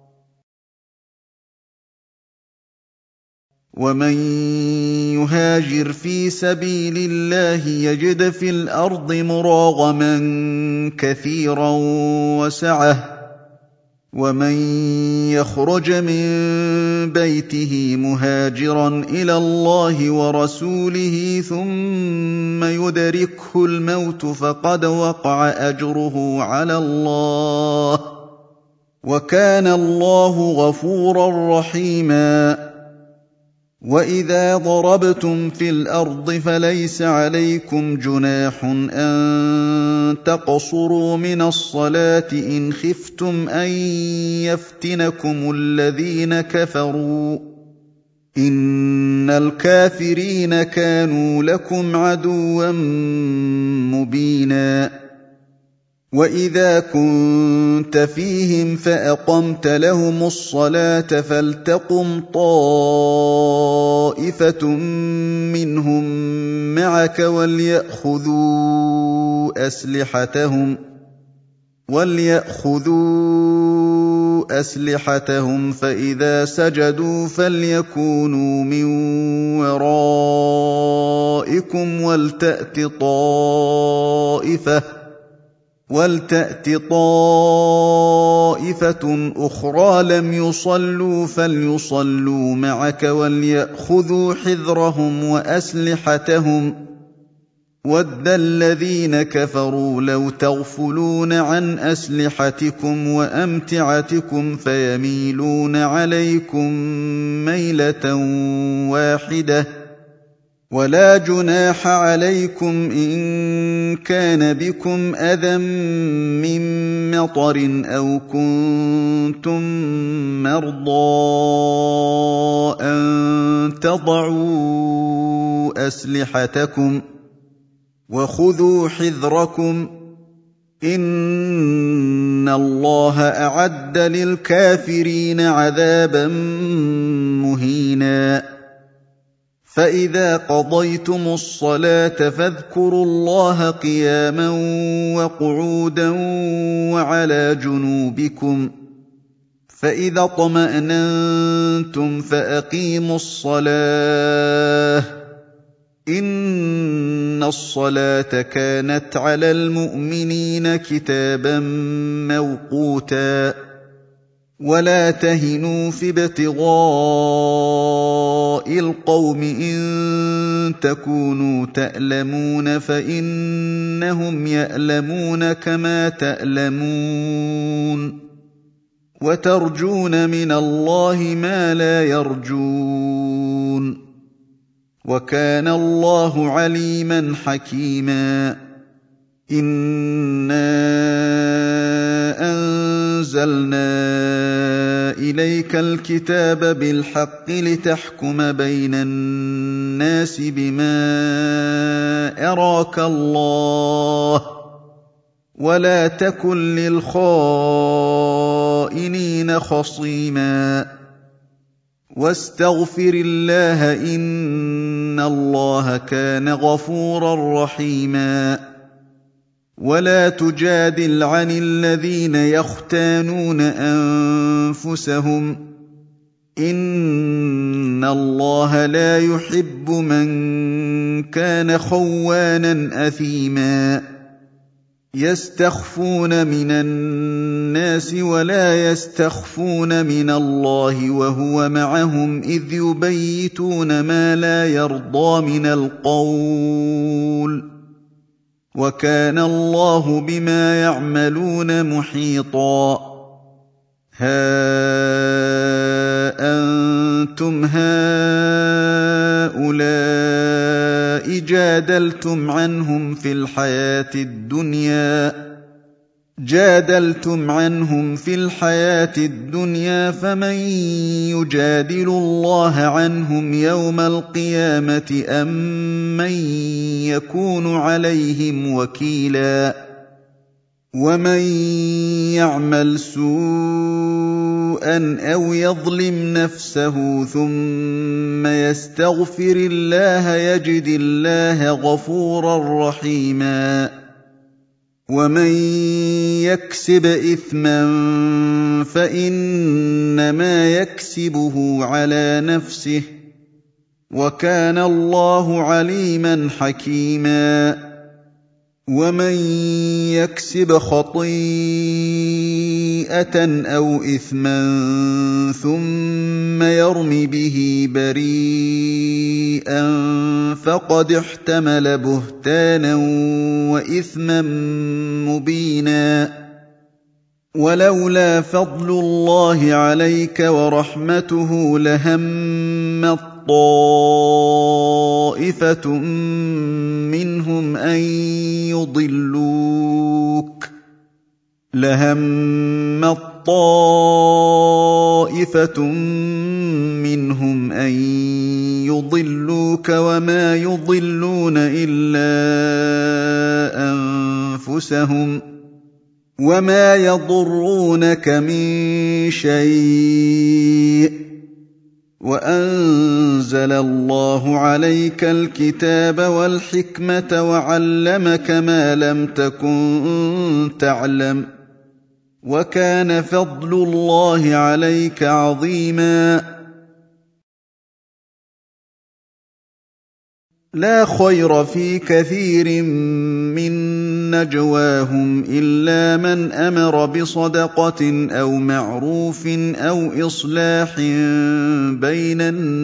ومن يهاجر في سبيل الله يجد في الأرض مراغما كثيرا وسعة ومن يخرج من بيته مهاجرا إلى الله ورسوله ثم يدركه الموت فقد وقع أجره على الله وكان الله غفورا رحيما وإذا ضربتم في الأرض فليس عليكم جناح أن تقصروا من الصلاة إن خفتم أن يفتنكم الذين كفروا إن الكافرين كانوا لكم عدوا مبينا وإذا كنت فيهم فأقمت لهم الصلاة فلتقم طائفة منهم معك وليأخذوا أسلحتهم وليأخذوا أسلحتهم فإذا سجدوا فليكونوا من ورائكم ولتأت طائفة ولتأت طائفة أخرى لم يصلوا فليصلوا معك وليأخذوا حذرهم وأسلحتهم وَدَّ الَّذِينَ كَفَرُوا لَوْ تَغْفُلُونَ عَنْ أَسْلِحَتِكُمْ وَأَمْتِعَتِكُمْ فَيَمِيلُونَ عَلَيْكُمْ مَيْلَةً وَاحِدَةً وَلَا جُنَاحَ عَلَيْكُمْ إِن كَانَ بِكُمْ أَذًى مِّن مَّطَرٍ أَوْ كُنتُم مَّرْضَىٰ أَن تَضَعُوا أَسْلِحَتَكُمْ وَخُذُوا حِذْرَكُمْ إِنَّ اللَّهَ أَعَدَّ لِلْكَافِرِينَ عَذَابًا مُّهِينًا فَإِذَا قَضَيْتُمُ الصَّلَاةَ فاذكروا اللَّهَ قِيَامًا وَقُعُودًا وَعَلَىٰ جُنُوبِكُمْ فَإِذَا اطْمَأْنَنتُمْ فَأَقِيمُوا الصَّلَاةَ إِنَّ الصَّلَاةَ كَانَتْ عَلَى الْمُؤْمِنِينَ كِتَابًا مَّوْقُوتًا وَلَا تَهِنُوا فِي ابْتِغَاءِ الْقَوْمِ إِن تَكُونُوا تَأْلَمُونَ فَإِنَّهُمْ يَأْلَمُونَ كَمَا تَأْلَمُونَ وَتَرْجُونَ مِنَ اللَّهِ مَا لَا يَرْجُونَ وَكَانَ اللَّهُ عَلِيمًا حَكِيمًا إِنَّا أَنزَلْنَا إِلَيْكَ الْكِتَابَ بِالْحَقِّ لِتَحْكُمَ بَيْنَ النَّاسِ بِمَا أَرَاكَ اللَّهُ وَلَا تَكُن لِّلْخَائِنِينَ خَصِيمًا وَاسْتَغْفِرِ اللَّهَ إِنَّ اللَّهَ كَانَ غَفُورًا رَّحِيمًا وَلَا تُجَادِلْ عَنِ الَّذِينَ يَخْتَانُونَ أَنفُسَهُمْ ۚ إِنَّ اللَّهَ لَا يُحِبُّ مَن كَانَ خَوَّانًا أَثِيمًا يَسْتَخْفُونَ مِنَ النَّاسِ وَلَا يَسْتَخْفُونَ مِنَ اللَّهِ وَهُوَ مَعَهُمْ إِذْ يُبَيِّتُونَ مَا لَا يَرْضَىٰ مِنَ الْقَوْلِ ۚ وَكَانَ اللَّهُ بِمَا يَعْمَلُونَ مُحِيطًا هَا أَنتُمْ هَٰؤُلَاءِ جَادَلْتُمْ عَنْهُمْ فِي الْحَيَاةِ الدُّنْيَا جادلتم عنهم في الحياة الدنيا فمن يجادل الله عنهم يوم القيامة أم من يكون عليهم وكيلا ومن يعمل سوءا أو يظلم نفسه ثم يستغفر الله يجد الله غفورا رحيما ومن يكسب إثما فإنما يكسبه على نفسه وكان الله عليما حكيما ومن يكسب خطيئة أو إثما ثم يرم به بريئا فقد احتمل بهتانا وإثما مبينا ولولا فضل الله عليك ورحمته لهمت طائفة منهم أن يضلوك لهمت طائفة منهم أن يضلوك وما يضلون إلا أنفسهم وما يضرونك من شيء وأنزل الله عليك الكتاب والحكمة وعلمك ما لم تكن تعلم وكان فضل الله عليك عظيما. لا خير في كثير من نجواهم إلا من أمر بصدقة أو معروف أو إصلاح بين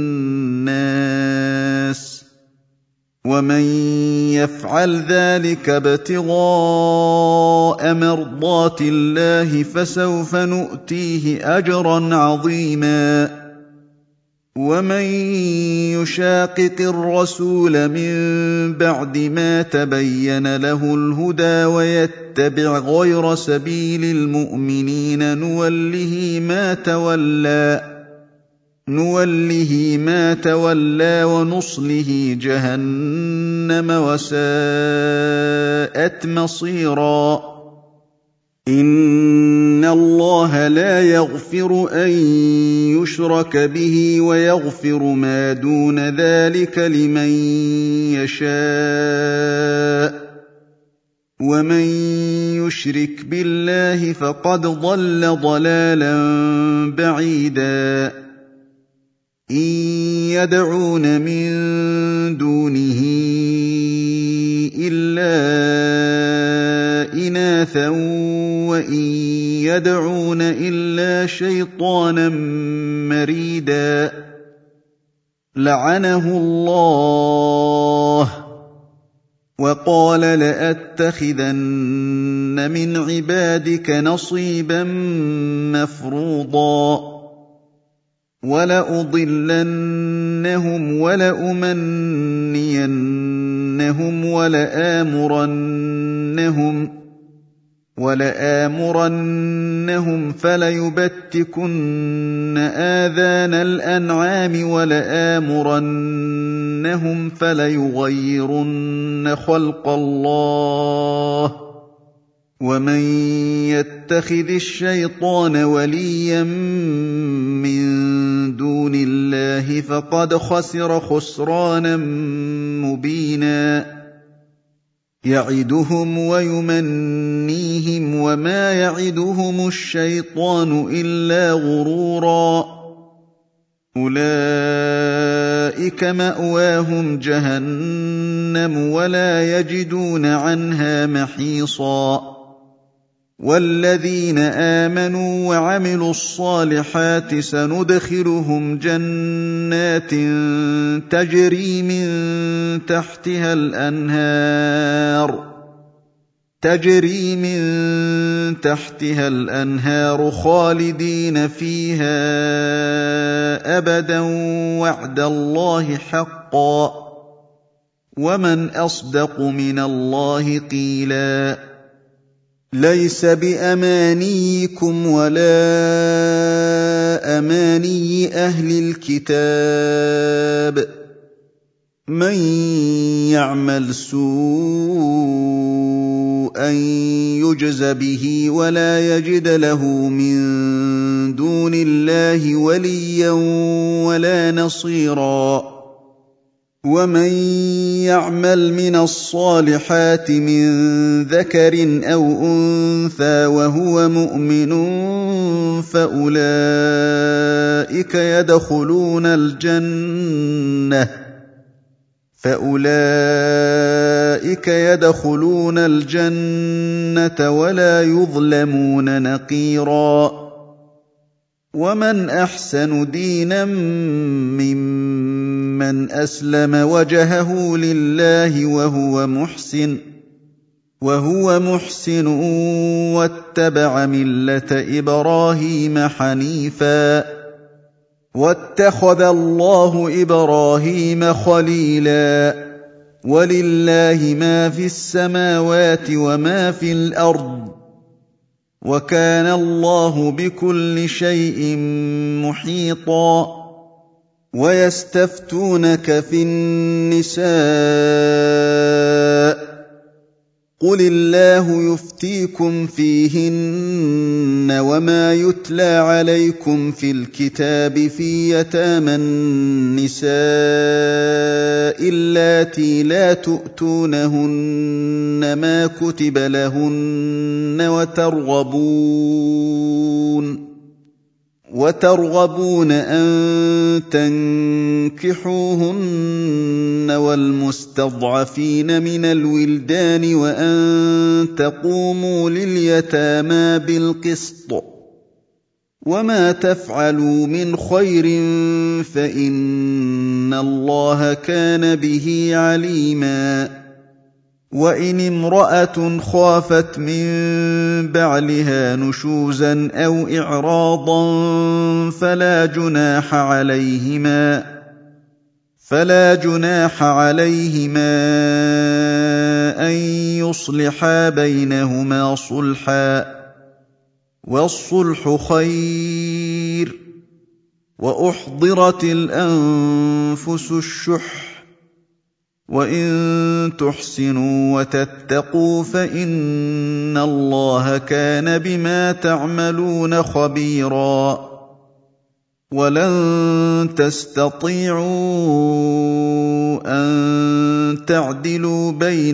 الناس ومن يفعل ذلك ابتغاء مرضات الله فسوف نؤتيه أجرا عظيما. ومن يشاقق الرسول من بعد ما تبين له الهدى ويتبع غير سبيل المؤمنين نوله ما تولى نوله ما تولى ونصله جهنم وساءت مصيرا. إن الله لا يغفر أن يشرك به ويغفر ما دون ذلك لمن يشاء ومن يشرك بالله فقد ضل ضلالا بعيدا. إن يدعون من دونه إلا إناثا وإن يدعون إلا شيطانا مريدا لعنه الله وقال لأتخذن من عبادك نصيبا مفروضا ولأضلنهم ولأمنينهم ولآمرنهم ولآمرنهم فليبتكن آذان الأنعام ولآمرنهم فليغيرن خلق الله ومن يتخذ الشيطان وليا من دون الله فقد خسر خسرانا مبينا. يعدهم ويمنيهم وما يعدهم الشيطان إلا غرورا. أولئك مأواهم جهنم ولا يجدون عنها محيصا. والذين آمنوا وعملوا الصالحات سندخلهم جنات تجري من تحتها الأنهار تجري من تحتها الأنهار خالدين فيها أبدا وعد الله حقا ومن أصدق من الله قيلا. ليس بأمانيكم ولا أماني أهل الكتاب من يعمل سوءا يجز به ولا يجد له من دون الله وليا ولا نصيرا. ومن يعمل من الصالحات من ذكر أو أنثى وهو مؤمن فأولئك يدخلون الجنة فأولئك يدخلون الجنة ولا يظلمون نقيرا. ومن أحسن دينا ممن أسلم وجهه لله وهو محسن وهو محسن واتبع ملة إبراهيم حنيفا واتخذ الله إبراهيم خليلا ولله ما في السماوات وما في الأرض وكان الله بكل شيء محيطا ويستفتونك في النساء قل الله يفتيكم فيهن وما يتلى عليكم في الكتاب في يتامى النساء اللاتي لا تؤتونهن ما كتب لهن وترغبون وترغبون أن تنكحوهن والمستضعفين من الولدان وأن تقوموا لليتامى بالقسط وما تفعلوا من خير فإن الله كان به عليما وإن امرأة خافت من بعلها نشوزا أو إعراضا فلا جناح عليهما فلا جناح عليهما أن يصلحا بينهما صلحا والصلح خير وأحضرت الأنفس الشح وإن تحسنوا وتتقوا فإن الله كان بما تعملون خبيرا ولن تستطيعوا أن تعدلوا بين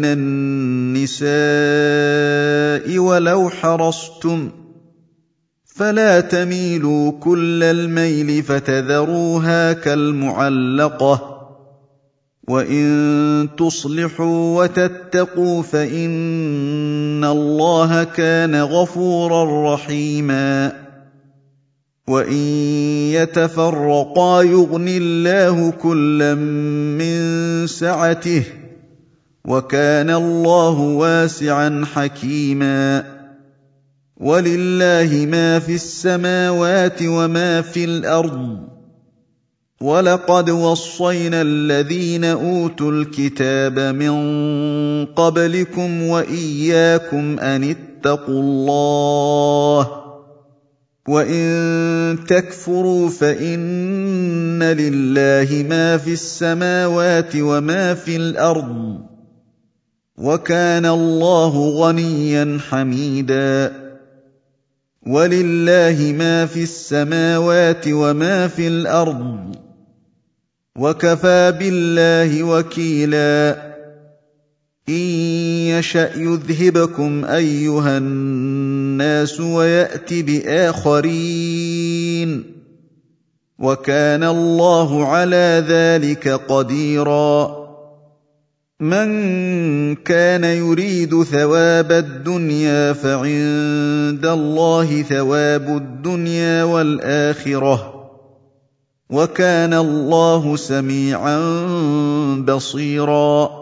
النساء ولو حرصتم فلا تميلوا كل الميل فتذروها كالمعلقة وإن تصلحوا وتتقوا فإن الله كان غفورا رحيما وإن يتفرقا يغن الله كلا من سعته وكان الله واسعا حكيما ولله ما في السماوات وما في الأرض ولقد وصينا الذين أوتوا الكتاب من قبلكم وإياكم أن اتقوا الله وإن تكفروا فإن لله ما في السماوات وما في الأرض وكان الله غنيا حميدا ولله ما في السماوات وما في الأرض وكفى بالله وكيلا إن يشأ يذهبكم أيها الناس ويأت بآخرين وكان الله على ذلك قديرا من كان يريد ثواب الدنيا فعند الله ثواب الدنيا والآخرة وكان الله سميعا بصيرا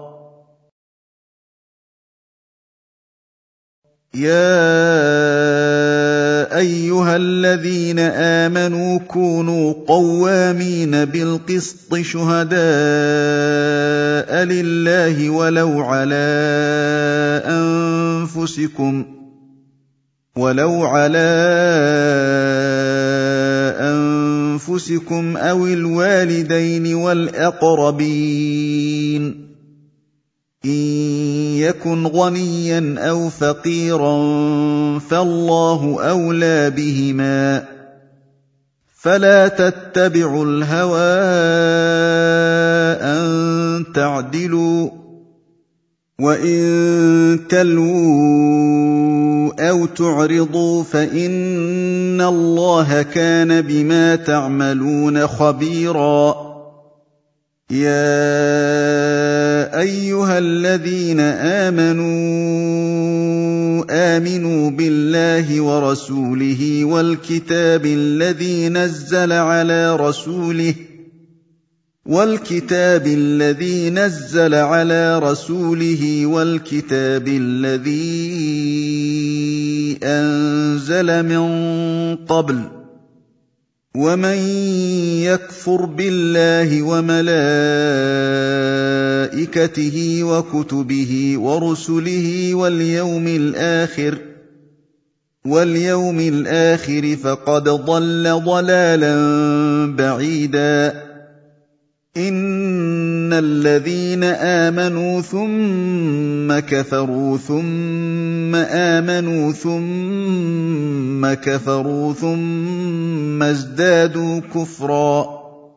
يا أيها الذين آمنوا كونوا قوامين بالقسط شهداء لله ولو على أنفسكم ولو على أنفسكم أو الوالدين والأقربين إن يكن غنيا أو فقيرا فالله أولى بهما فلا تتبعوا الهوى أن تعدلوا وإن تلووا أو تعرضوا فإن الله كان بما تعملون خبيرا يا أيها الذين آمنوا آمنوا بالله ورسوله والكتاب الذي نزل على رسوله والكتاب الذي نزل على رسوله والكتاب الذي أنزل من قبل ومن يكفر بالله وملائكته وكتبه ورسله واليوم الآخر واليوم الآخر فقد ضل ضلالا بعيدا إن الذين آمنوا ثم كفروا ثم آمنوا ثم كفروا ثم ازدادوا كفرا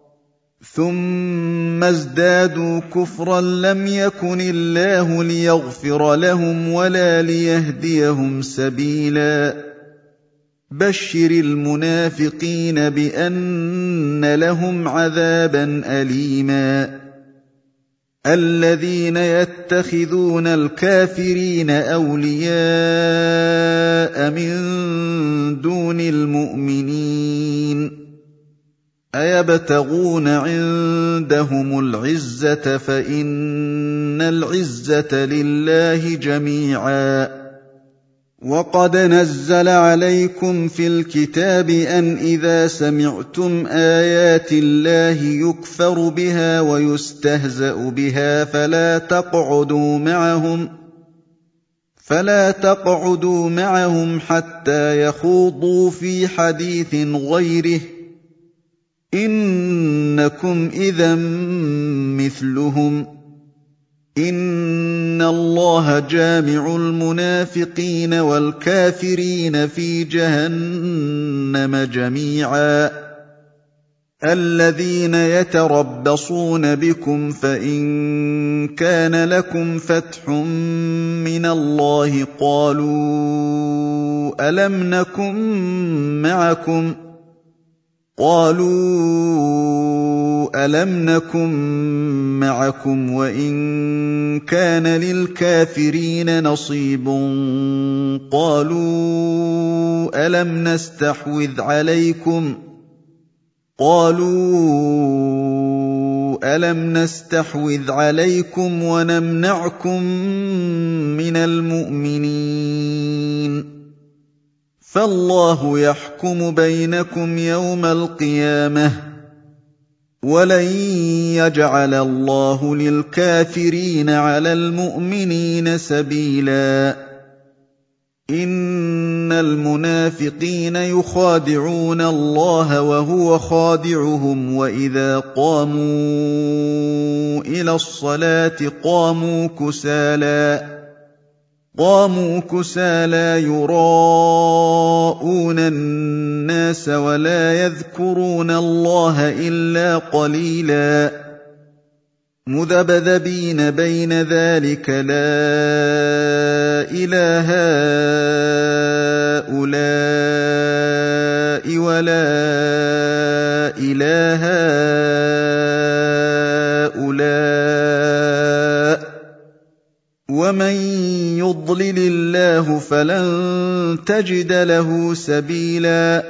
ثم ازدادوا كفرا لم يكن الله ليغفر لهم ولا ليهديهم سبيلا بشر المنافقين بأن لهم عذابا أليما الذين يتخذون الكافرين أولياء من دون المؤمنين أيبتغون عندهم العزة فإن العزة لله جميعا وقد نزل عليكم في الكتاب أن إذا سمعتم آيات الله يكفر بها ويستهزأ بها فلا تقعدوا معهم فلا تقعدوا معهم حتى يخوضوا في حديث غيره إنكم إذا مثلهم إن الله جامع المنافقين والكافرين في جهنم جميعا الذين يتربصون بكم فإن كان لكم فتح من الله قالوا ألم نكن معكم قالوا ألم نكن معكم وإن كان للكافرين نصيب قالوا ألم نستحوذ عليكم قالوا ألم نستحوذ عليكم ونمنعكم من المؤمنين فالله يحكم بينكم يوم القيامة ولن يجعل الله للكافرين على المؤمنين سبيلا إن المنافقين يخادعون الله وهو خادعهم وإذا قاموا إلى الصلاة قاموا كسالى قاموا كسالى يراءون الناس ولا يذكرون الله إلا قليلا مذبذبين بين ذلك لا إله هؤلاء ولا إله هؤلاء ومن يضلل الله فلن تجد له سبيلا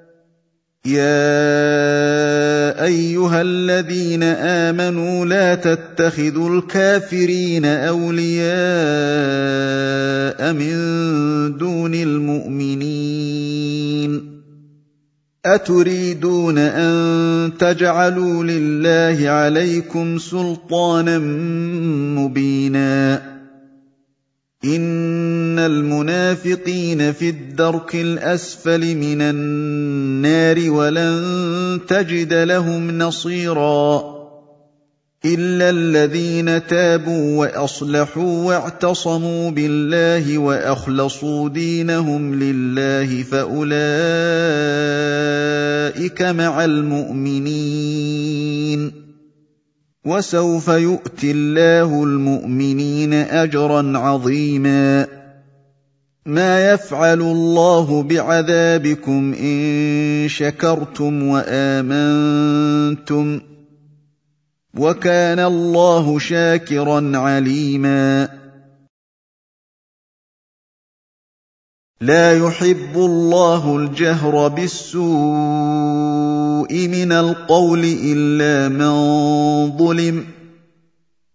يا أيها الذين آمنوا لا تتخذوا الكافرين أولياء من دون المؤمنين أتريدون أن تجعلوا لله عليكم سلطانا مبينا إن المنافقين في الدرك الأسفل من النار ولن تجد لهم نصيرا إلا الذين تابوا وأصلحوا واعتصموا بالله وأخلصوا دينهم لله فأولئك مع المؤمنين وسوف يؤتي الله المؤمنين أجرا عظيما ما يفعل الله بعذابكم إن شكرتم وآمنتم وكان الله شاكرا عليما لا يحب الله الجهر بالسوء من القول إلا من ظلم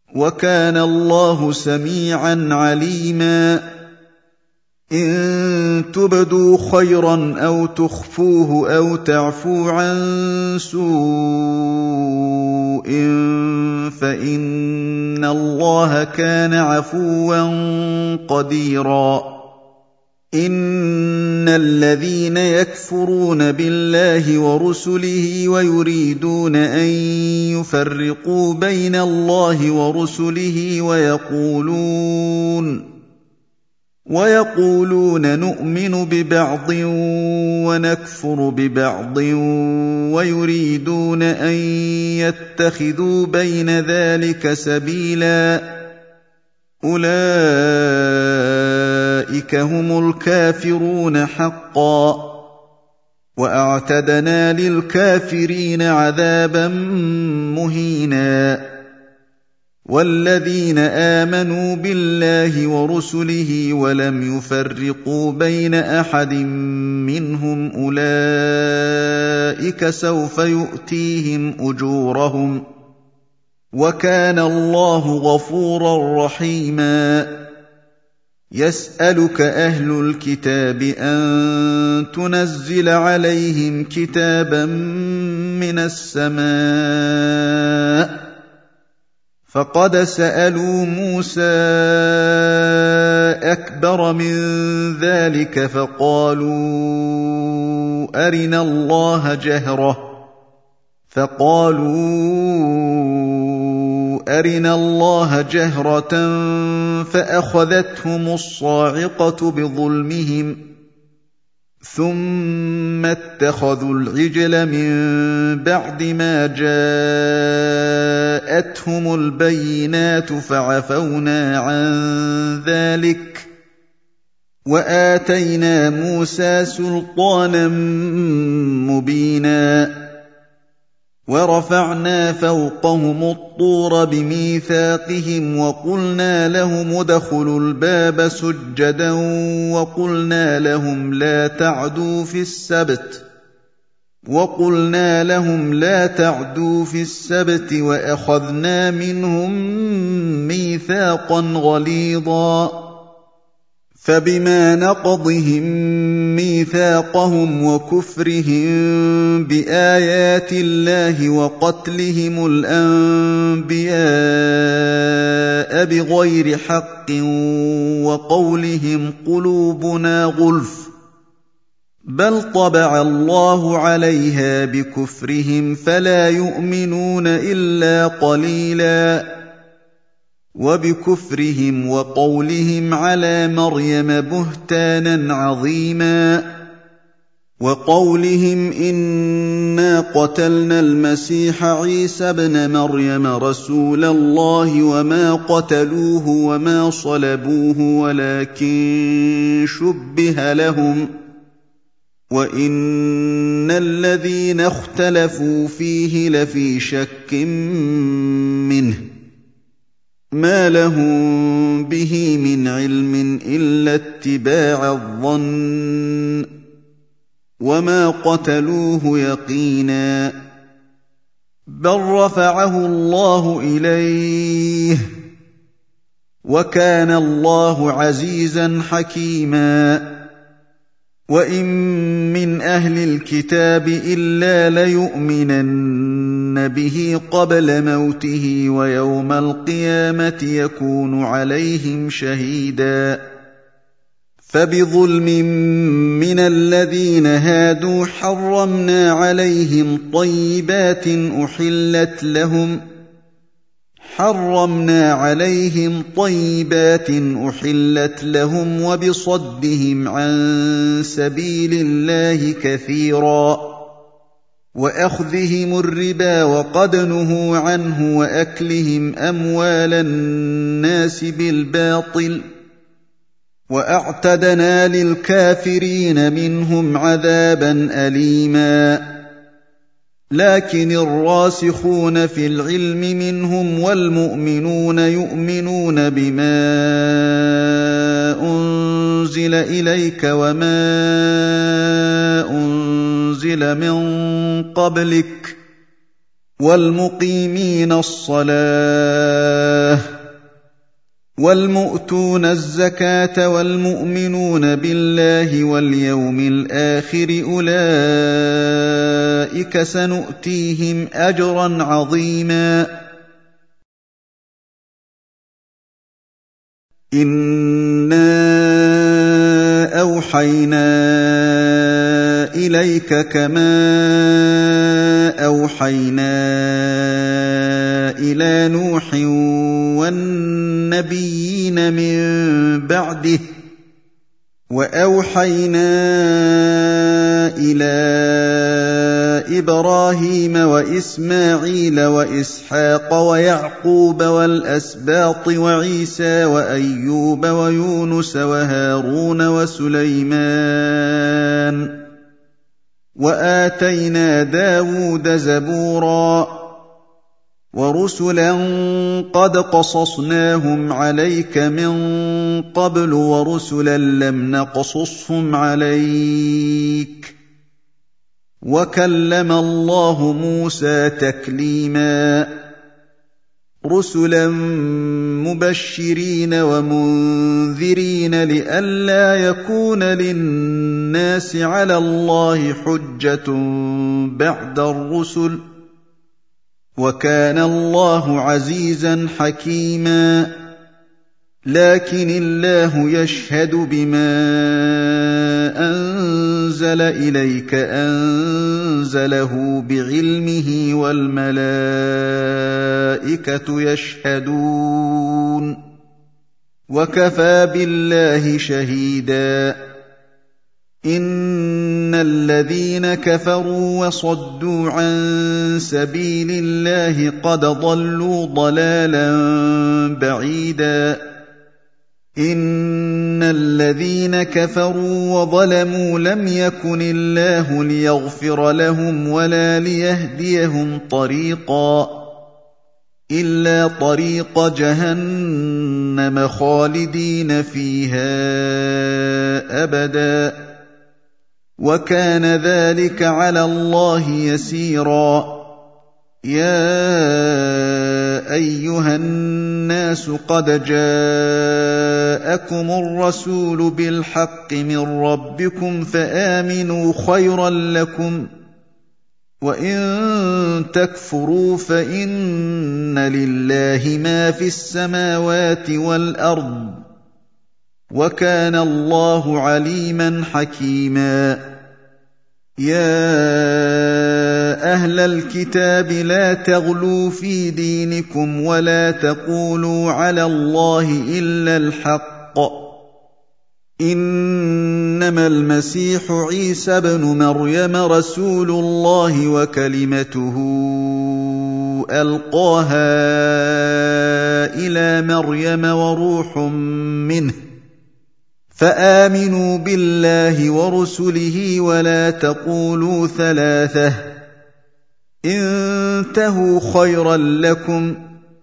وكان الله سميعا عليما إن تبدوا خيرا أو تخفوه أو تعفو عن سوء فإن الله كان عفوا قديرا إن الذين يكفرون بالله ورسله ويريدون أن يفرقوا بين الله ورسله ويقولون ويقولون نؤمن ببعض ونكفر ببعض ويريدون أن يتخذوا بين ذلك سبيلا أولئك هم الكافرون حقا وأعتدنا للكافرين عذابا مهينا والذين آمنوا بالله ورسله ولم يفرقوا بين أحد منهم أولئك سوف يؤتيهم أجورهم وكان الله غفورا رحيما يسألك أهل الكتاب أن تنزل عليهم كتابا من السماء فقد سألوا موسى أكبر من ذلك فقالوا أرنا الله جهرة فقالوا أرنا الله جهرة فأخذتهم الصاعقة بظلمهم ثم اتخذوا العجل من بعد ما جاءتهم البينات فعفونا عن ذلك وآتينا موسى سلطانا مبينا ورفعنا فوقهم الطور بميثاقهم وقلنا لهم ادخلوا الباب سجدا وقلنا لهم لا تعدوا في السبت وقلنا لهم لا تعدوا في السبت وأخذنا منهم ميثاقا غليظا فبما نقضهم ميثاقهم وكفرهم بآيات الله وقتلهم الأنبياء بغير حق وقولهم قلوبنا غلف بل طبع الله عليها بكفرهم فلا يؤمنون إلا قليلا وبكفرهم وقولهم على مريم بهتانا عظيما وقولهم إنا قتلنا المسيح عيسى ابن مريم رسول الله وما قتلوه وما صلبوه ولكن شبه لهم وإن الذين اختلفوا فيه لفي شك منه ما لهم به من علم إلا اتباع الظن وما قتلوه يقينا بل رفعه الله إليه وكان الله عزيزا حكيما وإن من أهل الكتاب إلا ليؤمنن به قبل موته ويوم القيامة يكون عليهم شهيدا فبظلم من الذين هادوا حرمنا عليهم طيبات أحلت لهم حرمنا عليهم طيبات أحلت لهم وبصدهم عن سبيل الله كثيرا وأخذهم الربا وقد نهوا عنه وأكلهم أموال الناس بالباطل وأعتدنا للكافرين منهم عذابا أليما لكن الراسخون في العلم منهم والمؤمنون يؤمنون بما أنزل إليك وما أنزل من قبلك والمقيمين الصلاة وَالْمُؤْتُونَ الزَّكَاةَ وَالْمُؤْمِنُونَ بِاللَّهِ وَالْيَوْمِ الْآخِرِ أُولَٰئِكَ سَنُؤْتِيهِمْ أَجْرًا عَظِيمًا إِنَّا أَوْحَيْنَا إِلَيْكَ كَمَا أَوْحَيْنَا إِلَىٰ نُوحٍ وَالنَّبِيِّينَ مِن بَعْدِهِ وَأَوْحَيْنَا إِلَىٰ إِبْرَاهِيمَ وَإِسْمَاعِيلَ وَإِسْحَاقَ وَيَعْقُوبَ وَالْأَسْبَاطِ وَعِيسَىٰ وَأَيُّوبَ وَيُونُسَ وَهَارُونَ وَسُلَيْمَانَ وَآتَيْنَا دَاوُودَ زَبُورًا وَرُسُلًا قَدْ قَصَصْنَاهُمْ عَلَيْكَ مِن قَبْلُ وَرُسُلًا لَّمْ نَقْصُصْهُمْ عَلَيْكَ وَكَلَّمَ اللَّهُ مُوسَىٰ تَكْلِيمًا رُسُلًا مُّبَشِّرِينَ وَمُنذِرِينَ لِئَلَّا يَكُونَ لِلنَّاسِ عَلَى اللَّهِ حُجَّةٌ بَعْدَ الرُّسُلِ وَكَانَ اللَّهُ عَزِيزًا حَكِيمًا لَّكِنِ اللَّهُ يَشْهَدُ بِمَا أَنزَلَ إِلَيْكَ أَنزَلَهُ بِعِلْمِهِ وَالْمَلَائِكَةُ يَشْهَدُونَ وَكَفَىٰ بِاللَّهِ شَهِيدًا إِنَّ الَّذِينَ كَفَرُوا وَصَدُّوا عَن سَبِيلِ اللَّهِ قَدْ ضَلُّوا ضَلَالًا بَعِيدًا إِنَّ الَّذِينَ كَفَرُوا وَظَلَمُوا لَمْ يَكُنِ اللَّهُ لِيَغْفِرَ لَهُمْ وَلَا لِيَهْدِيَهُمْ طَرِيقًا إِلَّا طَرِيقَ جَهَنَّمَ خَالِدِينَ فِيهَا أَبَدًا وَكَانَ ذَلِكَ عَلَى اللَّهِ يَسِيرًا يَا أَيُّهَا النَّاسُ قَدْ جَاءَكُمُ الرَّسُولُ بِالْحَقِّ مِن رَّبِّكُمْ فَآمِنُوا خَيْرًا لَّكُمْ وَإِن تَكْفُرُوا فَإِنَّ لِلَّهِ مَا فِي السَّمَاوَاتِ وَالْأَرْضِ وَكَانَ اللَّهُ عَلِيمًا حَكِيمًا يَا أَهْلَ الْكِتَابِ لَا تَغْلُوا فِي دِينِكُمْ وَلَا تَقُولُوا عَلَى اللَّهِ إِلَّا الْحَقَّ إِنَّمَا الْمَسِيحُ عِيسَى ابْنُ مَرْيَمَ رَسُولُ اللَّهِ وَكَلِمَتُهُ أَلْقَاهَا إِلَىٰ مَرْيَمَ وَرُوحٌ مِّنْهُ فَآمِنُوا بِاللَّهِ وَرُسُلِهِ وَلَا تَقُولُوا ثَلَاثَةٌ انتهوا خَيْرًا لَّكُمْ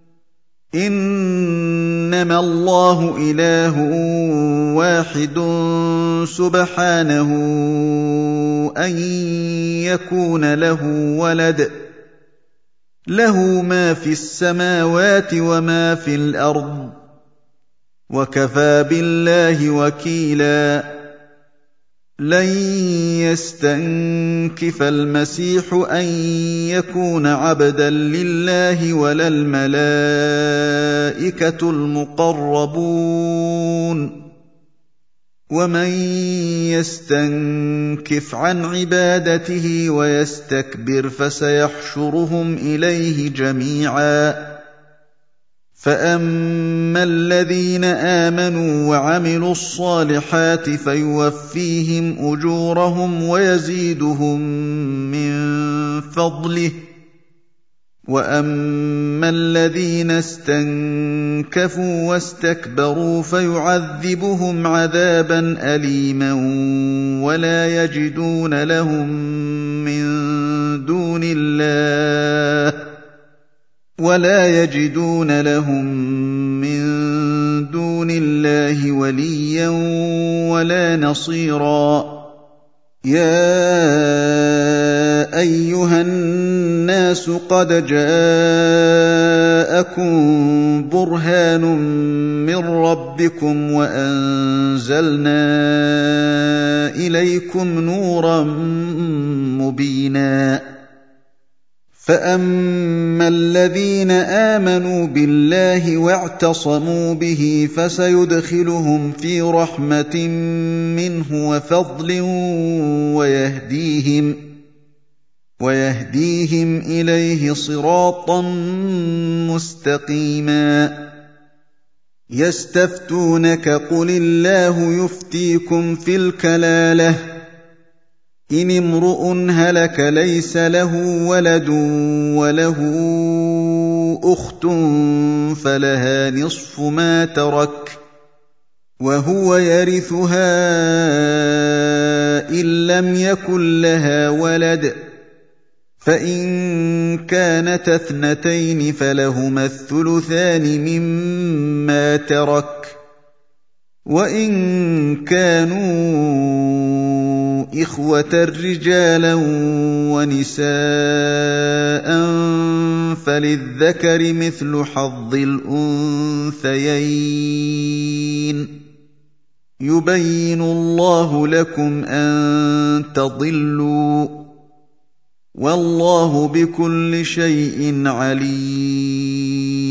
إِنَّمَا اللَّهُ إِلَٰهٌ وَاحِدٌ سُبْحَانَهُ أَن يَكُونَ لَهُ وَلَدٌ لَّهُ مَا فِي السَّمَاوَاتِ وَمَا فِي الْأَرْضِ وَكَفَىٰ بِاللَّهِ وَكِيلًا لَّن يَسْتَنكِفَ الْمَسِيحُ أَن يَكُونَ عَبْدًا لِّلَّهِ وَلَا الْمَلَائِكَةُ الْمُقَرَّبُونَ وَمَن يَسْتَنكِفْ عَنْ عِبَادَتِهِ وَيَسْتَكْبِرْ فَسَيَحْشُرُهُمْ إِلَيْهِ جَمِيعًا فَأَمَّا الَّذِينَ آمَنُوا وَعَمِلُوا الصَّالِحَاتِ فَيُوَفِّيهِمْ أُجُورَهُمْ وَيَزِيدُهُم مِّن فَضْلِهِ وَأَمَّا الَّذِينَ اسْتَنكَفُوا وَاسْتَكْبَرُوا فَيُعَذِّبُهُمْ عَذَابًا أَلِيمًا وَلَا يَجِدُونَ لَهُم مِّن دُونِ اللَّهِ ولا يجدون لهم من دون الله وليا ولا نصيرا يا أيها الناس قد جاءكم برهان من ربكم وأنزلنا إليكم نورا مبينا فأما الذين آمنوا بالله واعتصموا به فسيدخلهم في رحمة منه وفضل ويهديهم ويهديهم إليه صراطا مستقيما يستفتونك قل الله يفتيكم في الكلالة إن امرؤ هلك ليس له ولد وله أخت فلها نصف ما ترك وهو يرثها إن لم يكن لها ولد فإن كانت اثنتين فلهما الثلثان مما ترك وإن كانوا إخوة رجالا ونساء فللذكر مثل حظ الأنثيين يبين الله لكم أن تضلوا والله بكل شيء عليم